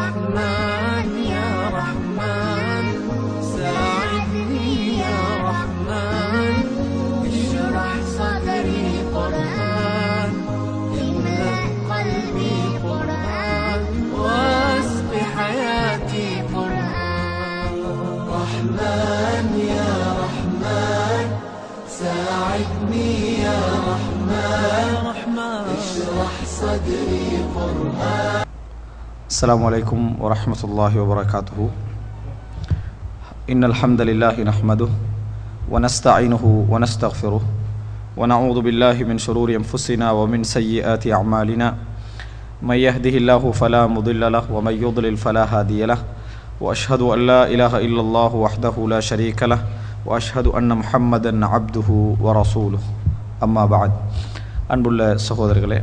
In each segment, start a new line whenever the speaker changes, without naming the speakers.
رحمن يا رحمن ساعدني يا رحمن اشرح صدري قرآن املأ قلبي قرآن واسق حياتي قرآن رحمن يا رحمن ساعدني يا رحمن اشرح صدري قرآن.
السلام عليكم ورحمة الله وبركاته. إن الحمد لله نحمده ونستعينه ونستغفره ونعوذ بالله من شرور أنفسنا ومن سيئات أعمالنا من يهده الله فلا مضل له ومن يضلل فلا هادي له وأشهد أن لا إله إلا الله وحده لا شريك له وأشهد أن محمدا عبده ورسوله أما بعد. அன்புள்ள சகோதரர்களே,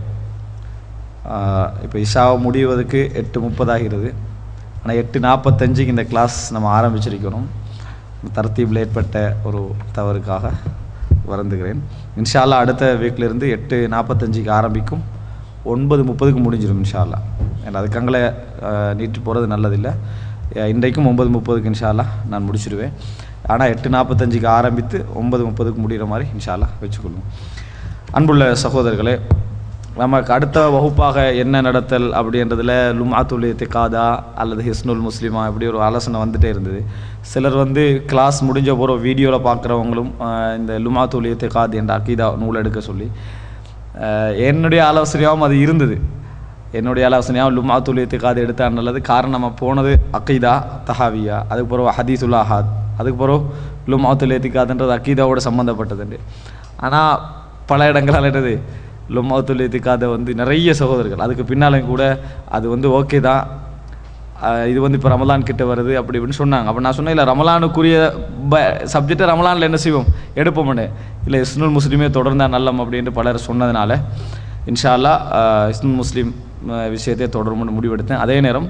இப்போ இஷாவை முடிவதற்கு 8:30 ஆகிறது. ஆனால் 8:45 இந்த கிளாஸ் நம்ம ஆரம்பிச்சிருக்கணும். தர்த்தீபில் ஏற்பட்ட ஒரு தவறுக்காக வருந்துகிறேன். இன்ஷா அல்லாஹ் அடுத்த வீக்கிலிருந்து 8:45 ஆரம்பிக்கும், 9:30 முடிஞ்சிடும் இன்ஷா அல்லாஹ். ஏன்னா அதுக்கங்களே நீட்டு போகிறது நல்லதில்லை. இன்றைக்கும் 9:30 இன்ஷா அல்லாஹ் நான் முடிச்சிடுவேன். ஆனால் 8:45 ஆரம்பித்து 9:30 முடிகிற மாதிரி இன்ஷா அல்லாஹ் வச்சுக்கொள்ளும். அன்புள்ள சகோதரர்களே, நமக்கு அடுத்த வகுப்பாக என்ன நடத்தல் அப்படின்றதில் லும்ஆத்துல் இத்திகாதா அல்லது ஹிஸ்னுல் முஸ்லிமா இப்படி ஒரு ஆலோசனை வந்துகிட்டே இருந்தது. சிலர் கிளாஸ் முடிஞ்ச போகிற வீடியோவில் பார்க்குறவங்களும் இந்த லும்ஆத்துல் இத்திகாத் என்ற அக்கீதா நூல் எடுக்க சொல்லி என்னுடைய ஆலோசனையாகவும் அது இருந்தது. என்னுடைய ஆலோசனையாகவும் லும்ஆத்துல் இத்திகாத் எடுத்தால் நல்லது. காரணம், நம்ம போனது அக்கீதா தஹாவியா, அதுக்கு பிறகு ஹதீசுல் ஆஹாத், அதுக்கு பிறகு லும்ஆத்துல் இத்திகாத்ன்றது அக்கீதாவோடு சம்மந்தப்பட்டதுண்டு. ஆனால் பல இடங்களால் என்னது லும்ஆத்துல் இத்திகாதை நிறைய சகோதரர்கள் அதுக்கு பின்னாலும் கூட அது ஓகே தான், இது இப்போ ரமலான் கிட்ட வருது அப்படி இப்படின்னு சொன்னாங்க. அப்போ நான் சொன்னேன், இல்லை ரமலானுக்குரிய சப்ஜெக்டை ரமலானில் என்ன செய்வோம் எடுப்போம்னு, இல்லை ஹிஸ்னுல் முஸ்லீமே தொடர்ந்தால் நல்லம் அப்படின்ட்டு பலர் சொன்னதுனால இன்ஷா அல்லாஹ் ஹிஸ்னுல் முஸ்லீம் விஷயத்தை தொடரும்னு முடிவெடுத்தேன். அதே நேரம்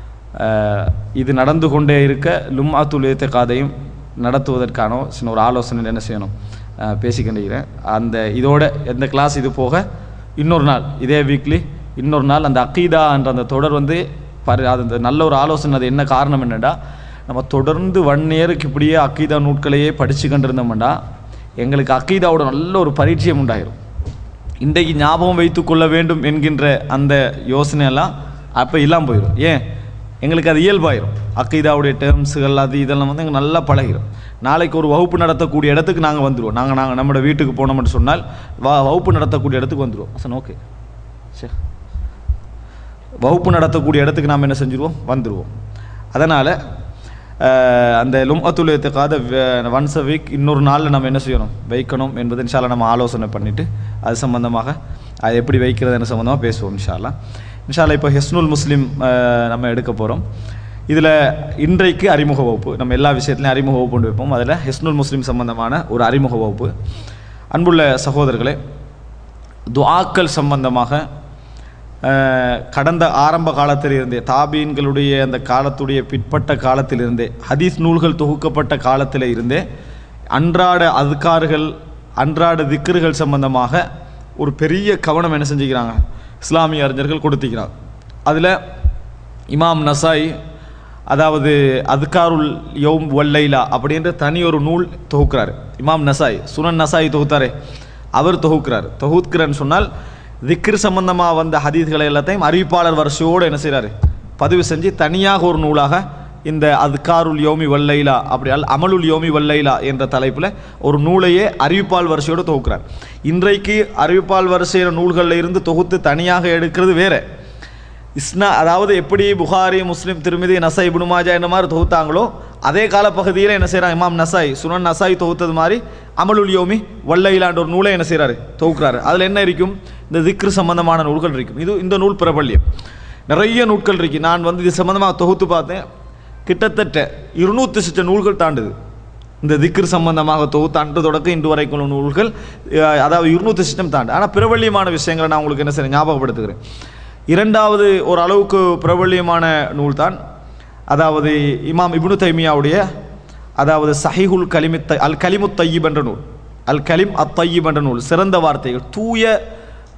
இது நடந்து கொண்டே இருக்க லும்ஆத்துல் இத்திகாதையும் நடத்துவதற்கான சின்ன ஒரு ஆலோசனை என்ன செய்யணும் பேசிக்கின்றேன். அந்த இதோட எந்த கிளாஸ் இது போக இன்னொரு நாள், இதே வீக்லி இன்னொரு நாள் அந்த அக்கீதா என்ற அந்த தொடர் அது நல்ல ஒரு ஆலோசனை. அது என்ன காரணம் என்னென்னா, நம்ம தொடர்ந்து 1 இயருக்கு இப்படியே அக்கீதா நூட்களையே படித்து கொண்டிருந்தோம்னா எங்களுக்கு அக்கீதாவோட நல்ல ஒரு பரிச்சயம் உண்டாயிரும். இன்றைக்கு ஞாபகம் வைத்து கொள்ள வேண்டும் என்கின்ற அந்த யோசனையெல்லாம் அப்போ இல்லாமல் போயிடும். ஏன், எங்களுக்கு அது இயல்பாயிரும். அக்கீதாவுடைய டேர்ம்ஸுகள் அது இதெல்லாம் எங்களுக்கு நல்லா பழகிடும். நாளைக்கு ஒரு வகுப்பு நடத்தக்கூடிய இடத்துக்கு நாங்கள் வந்துடுவோம். நாங்கள் நம்மளோட வீட்டுக்கு போனோம்னு சொன்னால் வகுப்பு நடத்தக்கூடிய இடத்துக்கு வந்துடுவோம். அசன் ஓகே சரி, வகுப்பு நடத்தக்கூடிய இடத்துக்கு நாம் என்ன செஞ்சுருவோம், வந்துடுவோம். அதனால் அந்த லும்ஆத்துல் இத்திகாத் ஒன்ஸ் அ வீக் இன்னொரு நாளில் நம்ம என்ன செய்யணும் வைக்கணும் என்பது இன்ஷா அல்லாஹ் நம்ம ஆலோசனை பண்ணிவிட்டு அது சம்மந்தமாக அது எப்படி வைக்கிறது என்ன சம்மந்தமாக பேசுவோம் இன்ஷா அல்லாஹ். இன்ஷா அல்லாஹ் இப்போ ஹிஸ்னுல் முஸ்லீம் நம்ம எடுக்க போகிறோம். இதில் இன்றைக்கு அறிமுக வகுப்பு, நம்ம எல்லா விஷயத்துலையும் அறிமுக வகுப்பு கொண்டு வைப்போம். அதில் ஹிஸ்னுல் முஸ்லீம் சம்பந்தமான ஒரு அறிமுக வகுப்பு. அன்புள்ள சகோதரர்களே, துஆக்கள் சம்பந்தமாக கடந்த ஆரம்ப காலத்திலிருந்தே, தாபீன்களுடைய அந்த காலத்துடைய பிற்பட்ட காலத்திலிருந்தே, ஹதீஸ் நூல்கள் தொகுக்கப்பட்ட காலத்தில் இருந்தே அன்றாட அத்கார்கள் அன்றாட திக்ருகள் சம்பந்தமாக ஒரு பெரிய கவனம் என்ன செஞ்சுக்கிறாங்க இஸ்லாமிய அறிஞர்கள் கொடுத்துக்கிறாங்க. அதில் இமாம் நசாயி, அதாவது அத்காருல் யௌம் வல்லைலா அப்படின்ற தனி ஒரு நூல் தொகுக்கிறார். இமாம் நசாயி, சுனன் நசாயி தொகுத்தாரே, அவர் தொகுக்கிறன்னு சொன்னால் திக்ர் சம்பந்தமாக வந்த ஹதீஸ்களை எல்லாத்தையும் அறிவிப்பாளர் வரிசையோடு என்ன செய்கிறாரு பதிவு செஞ்சு தனியாக ஒரு நூலாக இந்த அத்காருல் யோமி வல்லைலா அப்படி அமலுல் யோமி வல்லைலா என்ற தலைப்பில் ஒரு நூலையே அறிவிப்பால் வரிசையோடு தொகுக்கிறார். இன்றைக்கு அறிவிப்பால் வரிசையில் நூல்களில் இருந்து தொகுத்து தனியாக எடுக்கிறது வேறு. அதாவது எப்படி புகாரி, முஸ்லீம், திருமிதி, நசாய், இப்னு மாஜா என்ன மாதிரி தொகுத்தாங்களோ அதே காலப்பகுதியில் என்ன செய்கிறாங்க இமாம் நசாய், சுனன் நசாய் தொகுத்தது மாதிரி அமலுல் யோமி வல்லைலான்ற ஒரு நூலை என்ன செய்கிறாரு தொகுக்கிறாரு. அதில் என்ன இருக்கும், இந்த திக்ரு சம்பந்தமான நூல்கள் இருக்கும். இந்த நூல் பிரபல்யம், நிறைய நூல்கள் இருக்கு. நான் இது சம்பந்தமாக தொகுத்து பார்த்தேன், கிட்டத்தட்ட 200 நூல்கள் தாண்டுது. இந்த திக்ர் சம்பந்தமாக தொகுத்து அன்று தொடக்க இன்று வரைக்கும் நூல்கள், அதாவது 200 தாண்டு. ஆனால் பிரபல்யமான விஷயங்களை நான் உங்களுக்கு என்ன செய்ய ஞாபகப்படுத்துகிறேன். இரண்டாவது ஒரு அளவுக்கு பிரபல்யமான நூல் தான், அதாவது இமாம் இப்னு தைமியாவுடைய, அதாவது சஹீஹுல் அல் கலிமுத் தையிப் என்ற நூல். அல் கலிம் அத் தையிப் என்ற நூல். சிறந்த வார்த்தைகள், தூய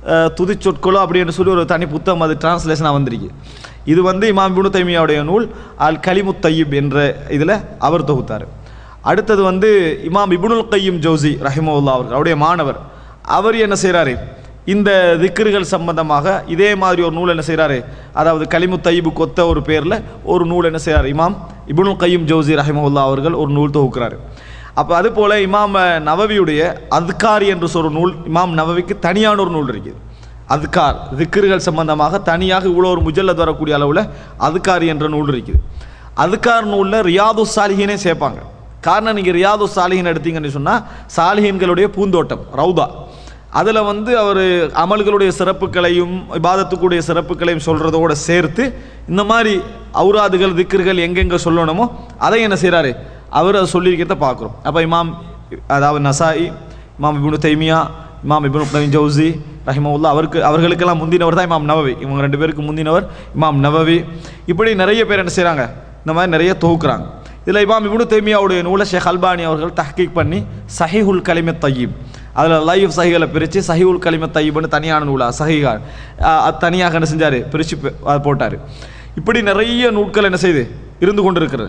துதிச்சொற்களோ அப்படின்னு சொல்லி ஒரு தனி புத்தகம் அது டிரான்ஸ்லேஷனாக வந்திருக்கு. இது வந்து இமாம் இப்னு தைமியாவுடைய நூல் அல் கலிமுத் தய்யிப் என்ற இதில் அவர் தொகுத்தார். அடுத்தது வந்து இமாம் இப்னுல் கையிம் ஜௌசி ரஹிமஹுல்லாஹ் அவருடைய மாணவர், அவர் என்ன செய்கிறாரு, இந்த திக்ருகள் சம்பந்தமாக இதே மாதிரி ஒரு நூல் என்ன செய்கிறாரு, அதாவது கலிமுத் தய்யிபு கொத்த ஒரு பேரில் ஒரு நூல் என்ன செய்கிறார், இமாம் இப்னுல் கையிம் ஜௌசி ரஹிமஹுல்லாஹ் அவர்கள் ஒரு நூல் தொகுக்கிறார். அப்போ அதுபோல் இமாம் நவவியுடைய அத்கார் என்று சொல்கிற நூல், இமாம் நவவிக்கு தனியான ஒரு நூல் இருக்குது. அத்கார் திக்ருகள் சம்பந்தமாக தனியாக இவ்வளோ ஒரு முஜல்லத் வரக்கூடிய அளவில் அத்கார் என்ற நூல் இருக்குது. அத்கார் நூலில் ரியாது சாலிஹீனே சேர்ப்பாங்க. காரணம், நீங்கள் ரியாது சாலிஹின் எடுத்தீங்கன்னு சொன்னால் சாலிஹீன்களுடைய பூந்தோட்டம் ரவுதா, அதில் வந்து அவர் அமல்களுடைய சிறப்புகளையும் இபாதத்துக்குடைய சிறப்புகளையும் சொல்கிறதோடு சேர்த்து இந்த மாதிரி ஔராதுகள் திக்ருகள் எங்கெங்கே சொல்லணுமோ அதை என்ன செய்கிறாரு, அவர் அதை சொல்லியிருக்கிறத பார்க்குறோம். அப்போ இமாம் அதாவது நசாயி, இமாம் இப்னு தைமியா, இமாம் இப்னு கையிம் ஜௌசி ரஹிமஹுல்லாஹ் அவர்களுக்கெல்லாம் முந்தினவர் தான் இமாம் நவவி. இவங்க 2 பேருக்கு முந்தினவர் இமாம் நவவி. இப்படி நிறைய பேர் என்ன செய்கிறாங்க, இந்த மாதிரி நிறைய தொகுக்கிறாங்க. இதில் இமாம் இப்னு தைமியாவுடைய நூலை ஷேக் அல்பானி அவர்கள் தஹ்கீக் பண்ணி சஹீஹுல் கலிமத் தய்யிப், அதில் லைஃப் சஹிகளை பிரித்து சஹீஹுல் கலிமத் தய்யிப்னு தனியான நூலா சஹீஹா அது தனியாக என்ன செஞ்சார், பிரித்து போட்டார். இப்படி நிறைய நூட்கள் என்ன செய்து இருந்து கொண்டு இருக்கிறது.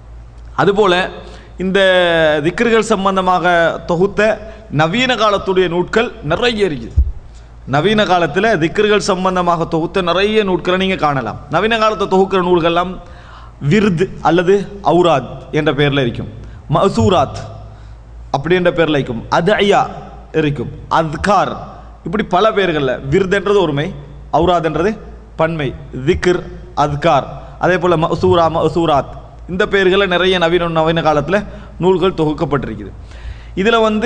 அதுபோல் இந்த திக்ருகள் சம்பந்தமாக தொகுத்த நவீன காலத்துடைய நூட்கள் நிறைய இருக்குது. நவீன காலத்தில் திக்ருகள் சம்பந்தமாக தொகுத்த நிறைய நூட்களை நீங்கள் காணலாம். நவீன காலத்தை தொகுக்கிற நூல்கள்லாம் விர்த் அல்லது ஔராத் என்ற பெயரில் இருக்கும், மசூராத் அப்படி என்ற பேரில் இருக்கும், அத்ஐயா இருக்கும், அத்கார், இப்படி பல பேர்களில். விர்த் என்றது ஒருமை, ஔராத் என்றது பன்மை, திக்ர் அத்கார், அதே போல் மசூரா மசூராத், இந்த பெயர்களில் நிறைய நவீன காலத்தில் நூல்கள் தொகுக்கப்பட்டிருக்குது. இதில் வந்து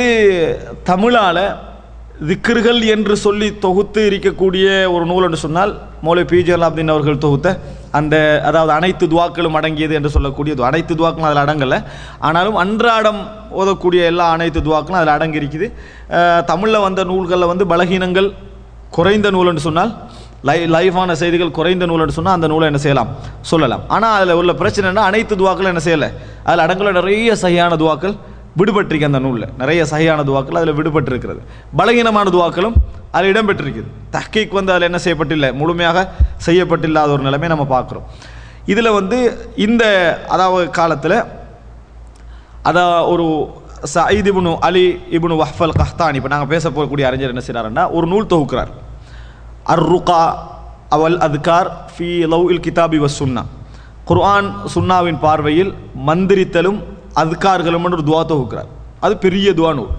தமிழால் திக்ருகள் என்று சொல்லி தொகுத்து இருக்கக்கூடிய ஒரு நூல் என்று சொன்னால் மௌலவி பி.ஜே. அலாவுதீன் அவர்கள் தொகுத்த அந்த, அதாவது அனைத்து துவாக்களும் அடங்கியது என்று சொல்லக்கூடியது. அனைத்து துவாக்களும் அதில் அடங்கலை, ஆனாலும் அன்றாடம் ஓதக்கூடிய எல்லா அனைத்து துவாக்களும் அதில் அடங்கி இருக்குது. தமிழில் வந்த நூல்களில் வந்து பலகீனங்கள் குறைந்த நூல் என்று சொன்னால், லைஃபான செய்திகள் குறைந்த நூல் என்று சொன்னால் அந்த நூலை என்ன செய்யலாம், சொல்லலாம். ஆனால் அதில் உள்ள பிரச்சனைனா அனைத்து துவாக்களும் என்ன செய்யலை, அதில் அடங்கல நிறைய சகியான துவாக்கள் விடுபட்டிருக்கு. அந்த நூலில் நிறைய சகியான துவாக்கள் அதில் விடுபட்டிருக்கிறது. பலகீனமான துவாக்களும் அதில் இடம்பெற்றிருக்குது. தஹ்கீக் வந்து அதில் என்ன செய்யப்பட்டில்லை, முழுமையாக செய்யப்பட்டில்லாத ஒரு நிலைமை நம்ம பார்க்குறோம். இதில் வந்து இந்த அதாவது காலத்தில் ஒரு சயீத் இப்னு அலி இப்னு வஹ்ஃபல் கஹ்தானி, இப்போ நாங்கள் பேச போகக்கூடிய அறிஞர் என்ன செய்கிறாருன்னா ஒரு நூல் தொகுக்கிறார், அர்-ருகா அவல் அத்கார் ஃபி லவ்இல் கிதாபி வஸ் சுன்னா, குர்ஆன் சுன்னாவின் பார்வையில் மந்திரித்தலும் அத்கார்களும் ஒரு துவா தொகுக்கிறார். அது பெரிய துவா நூல்.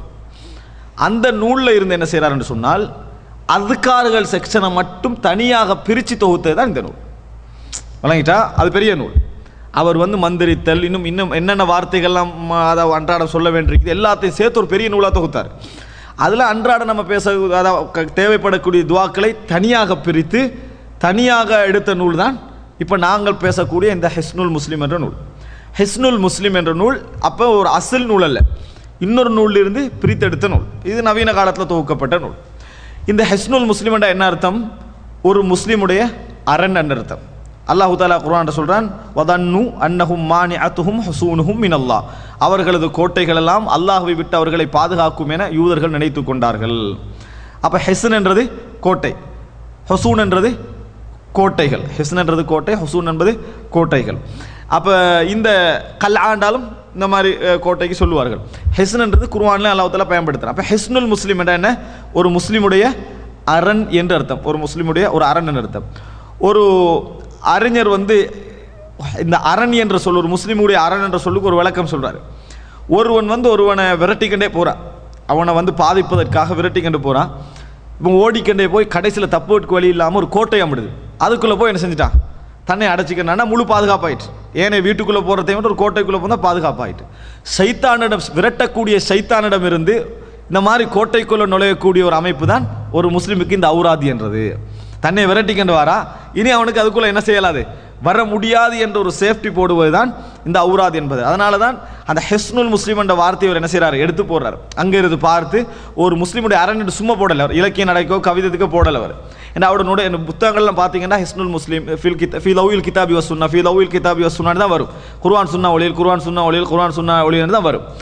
அந்த நூலில் இருந்து என்ன செய்கிறாருன்னு சொன்னால் அத்கார்கள் செக்ஷனை மட்டும் தனியாக பிரித்து தொகுத்தது தான் இந்த நூல். வழங்கிட்டா அது பெரிய நூல். அவர் வந்து மந்திரித்தல் இன்னும் என்னென்ன வார்த்தைகள்லாம் அதாவது அன்றாடம் சொல்ல வேண்டியிருக்குது எல்லாத்தையும் சேர்த்து ஒரு பெரிய நூலாக தொகுத்தார். அதில் அன்றாடம் நம்ம பேச அதாவது தேவைப்படக்கூடிய துவாக்களை தனியாக பிரித்து தனியாக எடுத்த நூல் தான் இப்போ நாங்கள் பேசக்கூடிய இந்த ஹிஸ்னுல் முஸ்லிம் என்ற நூல். ஹிஸ்னுல் முஸ்லிம் என்ற நூல் அப்போ ஒரு அசல் நூல் அல்ல, இன்னொரு நூலிலிருந்து பிரித்தெடுத்த நூல். இது நவீன காலத்தில் தொகுக்கப்பட்ட நூல். இந்த ஹிஸ்னுல் முஸ்லிம் என்ற என்ன அர்த்தம், ஒரு முஸ்லீமுடைய அரண் என்ற அர்த்தம். அல்லாஹு தாலா குர்ஆன்ல சொல்றான், வதன்னு அன்னஹும் மானிஅத்துஹும் ஹுசூனுஹும் மினல்லாஹ், அவர்களது கோட்டைகள் எல்லாம் அல்லாஹ்வை விட்டு அவர்களை பாதுகாக்கும் என யூதர்கள் நினைத்து கொண்டார்கள். அப்போ ஹிஸ்ன் என்றது கோட்டை, ஹுசூன் என்றது கோட்டைகள். ஹிஸ்ன் என்றது கோட்டை, ஹுசூன் என்பது கோட்டைகள். அப்போ இந்த கல்ஆண்டாலும் இந்த மாதிரி கோட்டைக்கு சொல்லுவார்கள். ஹிஸ்ன் என்றது குர்ஆன்ல அல்லாஹ் தஆலா பயன்படுத்துறான். அப்போ ஹிஸ்னுல் முஸ்லிம் என்ற என்ன, ஒரு முஸ்லிமுடைய அரண் என்று அர்த்தம், ஒரு முஸ்லிமுடைய ஒரு அரண் என்று அர்த்தம். ஒரு அறிஞர் வந்து இந்த அரண் என்ற சொல், ஒரு முஸ்லீமுடைய அரண் என்ற சொல்லுக்கு ஒரு விளக்கம் சொல்றாரு. ஒருவன் வந்து ஒருவனை விரட்டிக்கண்டே போறான், அவனை வந்து பாதிப்பதற்காக விரட்டிக்கண்டு போறான். இப்போ ஓடிக்கண்டே போய் கடைசியில் தப்புவதற்கு வழி இல்லாமல் ஒரு கோட்டை அம்பிடுது. அதுக்குள்ளே போய் என்ன செஞ்சுட்டான், தன்னை அடைச்சிக்கணும்னா முழு பாதுகாப்பாயிட்டு. ஏன்னா வீட்டுக்குள்ளே போகிறதை விட ஒரு கோட்டைக்குள்ளே போனால் பாதுகாப்பாயிட்டு. சைத்தானிடம் விரட்டக்கூடிய சைத்தானிடம் இருந்து இந்த மாதிரி கோட்டைக்குள்ளே நுழையக்கூடிய ஒரு அமைப்பு தான் ஒரு முஸ்லீமுக்கு இந்த ஔராதி என்றது. தன்னை விரட்டிக்கண்டு வாரா, இனி அவனுக்கு அதுக்குள்ளே என்ன செய்யலாது, வர முடியாது என்ற ஒரு சேஃப்டி போடுவது தான் இந்த ஔராத் என்பது. அதனால தான் அந்த ஹிஸ்னுல் முஸ்லிம் என்ற வார்த்தையை அவர் என்ன செய்கிறார், எடுத்து போடுறார். அங்கே இருந்து பார்த்து ஒரு முஸ்லீமுடைய அரண் சும்மா போடலை அவர், இலக்கிய நடைக்கோ கவிதத்துக்கோ போடலை அவர். ஏன்னா அவருடைய புத்தகங்கள்லாம் பார்த்தீங்கன்னா ஹிஸ்னுல் முஸ்லிம் ஃபி லவ்இல் கிதாபி வஸ் சுன்னா தான் வரும். குர்ஆன் சுன்னா ஒளியில், குர்ஆன் சுன்னா ஒளியில், குர்ஆன் சுன்னா ஒளியில் தான் வரும்.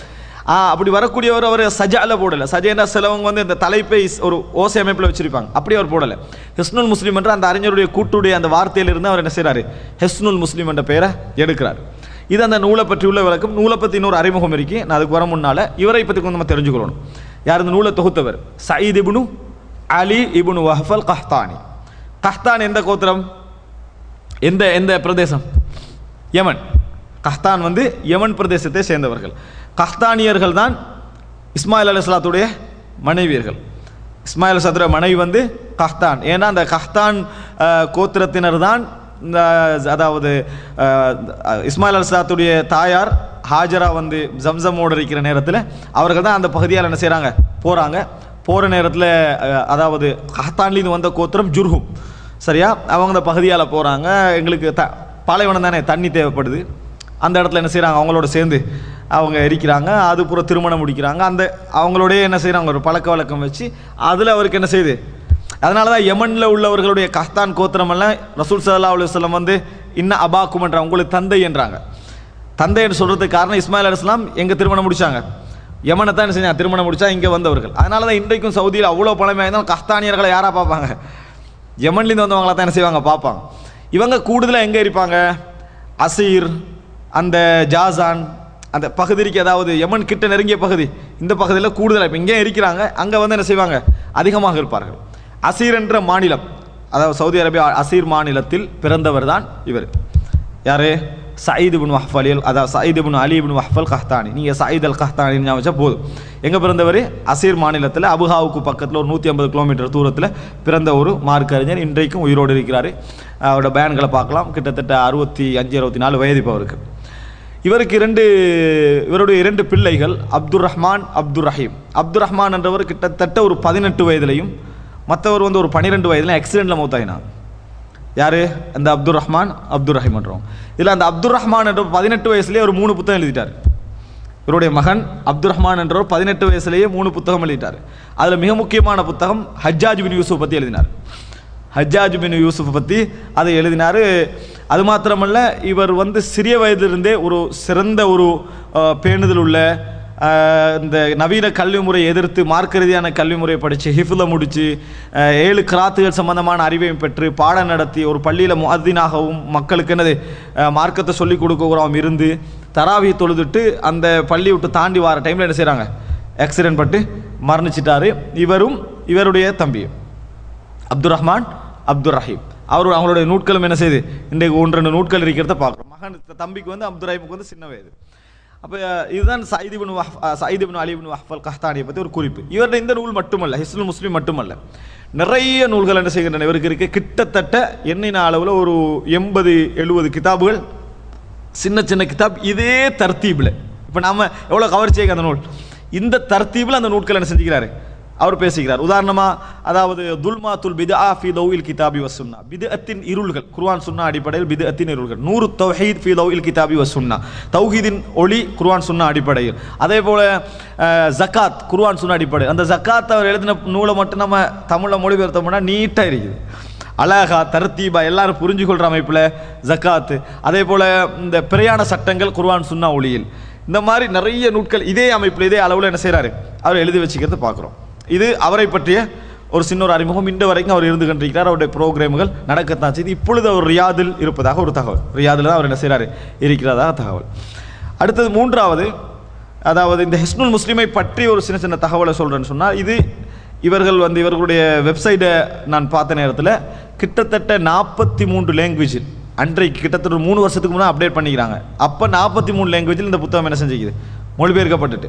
அப்படி வரக்கூடியவர் அவர் சஜால போடலை. சஜேனா சிலவங்க வந்து இந்த தலைப்பை ஒரு ஓசை அமைப்பில் வச்சிருப்பாங்க, அப்படி அவர் போடலை. ஹிஸ்னுல் முஸ்லீம் என்ற அந்த அறிஞருடைய கூட்டுடைய அந்த வார்த்தையிலிருந்து அவர் என்ன செய்கிறாரு, ஹிஸ்னுல் முஸ்லீம் என்ற பெயரை எடுக்கிறார். இது அந்த நூலை பற்றி உள்ள விளக்கம். நூலை பற்றி இன்னொரு அறிமுகம் இருக்கு, நான் அதுக்கு வர முன்னால் இவரை பற்றி கொஞ்சம் நம்ம தெரிஞ்சுக்கணும். யார் இந்த நூலை தொகுத்தவர்? சயீத் இப்னு அலி இப்னு வஹஃப் அல் கஹ்தானி. கஹ்தான் எந்த கோத்திரம், எந்த எந்த பிரதேசம்? யமன். கஹ்தான் வந்து யமன் பிரதேசத்தை சேர்ந்தவர்கள். கஹ்தானியர்கள் தான் இஸ்மாயில் அலைஹிஸ்ஸலாத்துடைய மனைவியர்கள். இஸ்மாயில் அலைஹிஸ்ஸலாத்துடைய மனைவி வந்து கஹ்தான். ஏன்னா அந்த கஹ்தான் கோத்திரத்தினர் தான் அதாவது இஸ்மாயில் அலைஹிஸ்ஸலாத்துடைய தாயார் ஹாஜரா வந்து ஜம்சமோடு இருக்கிற நேரத்தில் அவர்கள் தான் அந்த பகுதியால் என்ன செய்கிறாங்க, போகிறாங்க. போகிற நேரத்தில் அதாவது கஹ்தான்லேருந்து வந்த கோத்திரம் ஜுர்ஹும், சரியா? அவங்க அந்த பகுதியால் போகிறாங்க. எங்களுக்கு பாலைவனம் தானே, தண்ணி தேவைப்படுது. அந்த இடத்துல என்ன செய்கிறாங்க, அவங்களோட சேர்ந்து அவங்க இருக்கிறாங்க. அது பூரா திருமணம் முடிக்கிறாங்க. அந்த அவங்களோடய என்ன செய்கிறாங்க, ஒரு பழக்க வழக்கம் வச்சு அதில் அவருக்கு என்ன செய்யுது. அதனால தான் யமனில் உள்ளவர்களுடைய கஹ்தான் கோத்திரமெல்லாம் ரசூல் ஸல்லல்லாஹு அலைஹி வஸல்லம் வந்து இன்ன அபாக்கும் என்ற உங்களுக்கு தந்தை என்றாங்க. தந்தை என்று சொல்கிறதுக்கு காரணம் இஸ்மாயில் அலைஹிஸ்ஸலாம் எங்கே திருமணம் முடித்தாங்க, யமனை தான் என்ன செஞ்சாங்க, திருமணம் முடித்தா இங்கே வந்தவர்கள். அதனால தான் இன்றைக்கும் சவுதியில் அவ்வளோ பழமையாக இருந்தாலும் கஹ்தானியர்களை யாராக பார்ப்பாங்க, யமன்லேருந்து வந்தவங்களா தான் என்ன செய்வாங்க, பார்ப்பாங்க. இவங்க கூடுதலாக எங்கே இருப்பாங்க, அசீர், அந்த ஜாசான், அந்த பகுதிக்கு, அதாவது யமன் கிட்ட நெருங்கிய பகுதி, இந்த பகுதியில் கூடுதலாக இப்போ இங்கே இருக்கிறாங்க. அங்கே வந்து என்ன செய்வாங்க, அதிகமாக இருப்பார்கள். அசீர் என்ற மாநிலம், அதாவது சவுதி அரேபியா அசீர் மாநிலத்தில் பிறந்தவர் தான் இவர். யார்? சயீத் இப்னு வஹ்ஃப் அலி, அதாவது சயீத் இப்னு அலி இப்னு வஹ்ஃப் அல் கஹ்தானி. நீங்கள் சயீத் அல் கஹ்தானி வச்சா போதும். எங்கே பிறந்தவர்? அசீர் மாநிலத்தில் அபுஹாவுக்கு பக்கத்தில் ஒரு 150 கிலோமீட்டர் தூரத்தில் பிறந்த ஒரு மார்க்க அறிஞர். இன்றைக்கும் உயிரோடு இருக்கிறார். அவரோட பயான்களை பார்க்கலாம். கிட்டத்தட்ட 65-64 வயது இப்போ அவருக்கு. இவருடைய 2 பிள்ளைகள் அப்துர் ரஹ்மான், அப்துர் ரஹீம். அப்துர் ரஹ்மான் என்றவர் கிட்டத்தட்ட ஒரு 18 வயதிலையும், மற்றவர் வந்து ஒரு 12 வயதில் ஆக்சிடென்ட்டில் மௌத்தாயினார். யார்? அந்த அப்துர் ரஹ்மான், அப்துர் ரஹீம் என்றவங்க. இதில் அந்த அப்துர் ரஹ்மான் என்ற 18 வயசுலேயே ஒரு 3 புத்தகம் எழுதிட்டார். இவருடைய மகன் அப்துர் ரஹ்மான் என்றவர் 18 வயசுலேயே 3 புத்தகம் எழுதிட்டார். அதில் மிக முக்கியமான புத்தகம் ஹஜ்ஜாஜ் பின் யூசுப் பற்றி எழுதினார். ஹஜ்ஜாஜ் பின் யூசுப் பற்றி அதை எழுதினார். அது மாத்திரமல்ல, இவர் வந்து சிறிய வயதிலிருந்தே ஒரு சிறந்த ஒரு பேணுதல் உள்ள, இந்த நவீன கல்வி முறையை எதிர்த்து மார்க்க ரீதியான கல்வி முறையை படித்து ஹிஃப்ல முடித்து 7 கிராத்துகள் சம்பந்தமான அறிவையும் பெற்று பாடம் நடத்தி ஒரு பள்ளியில் முஅத்தினாகவும் மக்களுக்கு என்னது மார்க்கத்தை சொல்லிக் கொடுக்கிறோம் இருந்து தராவி தொழுதுட்டு அந்த பள்ளி விட்டு தாண்டி வர டைமில் என்ன செய்கிறாங்க, ஆக்சிடென்ட் பட்டு மரணிச்சிட்டாரு. இவரும் இவருடைய தம்பி அப்துர் ரஹ்மான், அப்துர் ரஹீம். அவங்களுடைய நூட்களும் என்ன செய்யுது, இன்றைக்கு 1-2 நூட்கள் இருக்கிறத பார்க்குறோம். மகன் தம்பிக்கு வந்து அப்துர் ரஹீமுக்கு வந்து சின்ன வயது. அப்போ இதுதான் சயீத் இப்னு அலி இப்னு வஹ்ஃப் அல் கஹ்தானியை பற்றி ஒரு குறிப்பு. இவருடைய இந்த நூல் மட்டுமல்ல, ஹிஸ்னுல் முஸ்லிம் மட்டுமல்ல, நிறைய நூல்கள் என்ன செய்கின்றன இவருக்கு இருக்குது. கிட்டத்தட்ட எண்ணின அளவில் ஒரு 80-70 கிதாபுகள், சின்ன சின்ன கிதாப். இதே தர்த்தீபில் இப்போ நாம் எவ்வளோ கவர்ச்சியாக அந்த நூல், இந்த தர்த்தீபில் அந்த நூட்கள் என்ன செஞ்சுக்கிறாரு, அவர் பேசுகிறார். உதாரணமாக, அதாவது துல்மாத்துல் பித்ஆ ஃபீ தௌஇல் கிதாபி வஸ் சுன்னா, பித்அத்தின் இருள்கள், குர்ஆன் சுன்னா அடிப்படையில் பித்அத்தின் இருள்கள். நூறு தௌஹீத் ஃபீ தௌஇல் கிதாபி வஸ் சுன்னா, தௌஹீதின் ஒளி குர்ஆன் சுன்னா அடிப்படையில். அதே போல் ஜக்காத் குர்ஆன் சுன்னா அடிப்படையில். அந்த ஜக்காத் அவர் எழுதின நூலை மட்டும் நம்ம தமிழில் மொழிபெயர்த்தோம்னா நீட்டாக இருக்குது, அழகா தர்த்தீபா எல்லாரும் புரிஞ்சு கொள்கிற அமைப்பில் ஜக்காத்து. அதே போல் இந்த பிரயாண சட்டங்கள் குர்ஆன் சுன்னா ஒளியில். இந்த மாதிரி நிறைய நூட்கள் இதே அமைப்பில் இதே அளவில் என்ன செய்கிறாரு, அவர் எழுதி வச்சுக்கிறத பார்க்குறோம். இது அவரை பற்றிய ஒரு சின்ன ஒரு அறிமுகம். இன்று வரைக்கும் அவர் இருந்து கொண்டிருக்கிறார். அவருடைய ப்ரோக்ராம்கள் நடக்கத்தான் செய்து. இப்பொழுது அவர் ரியாதில் இருப்பதாக ஒரு தகவல். ரியாதில் தான் அவர் என்ன செய்கிறாரு, இருக்கிறதாக தகவல். அடுத்தது 3வது, அதாவது இந்த ஹிஸ்னுல் முஸ்லிமை பற்றி ஒரு சின்ன சின்ன தகவலை சொல்கிறேன்னு சொன்னால், இது இவர்கள் வந்து இவர்களுடைய வெப்சைட்டை நான் பார்த்த நேரத்தில் கிட்டத்தட்ட 43 லாங்குவேஜில், அன்றைக்கு கிட்டத்தட்ட 3 வருஷத்துக்கு முன்னாடி அப்டேட் பண்ணிக்கிறாங்க. அப்போ 43 லாங்குவேஜில் இந்த புத்தகம் என்ன செஞ்சுக்குது, மொழிபெயர்க்கப்பட்டுட்டு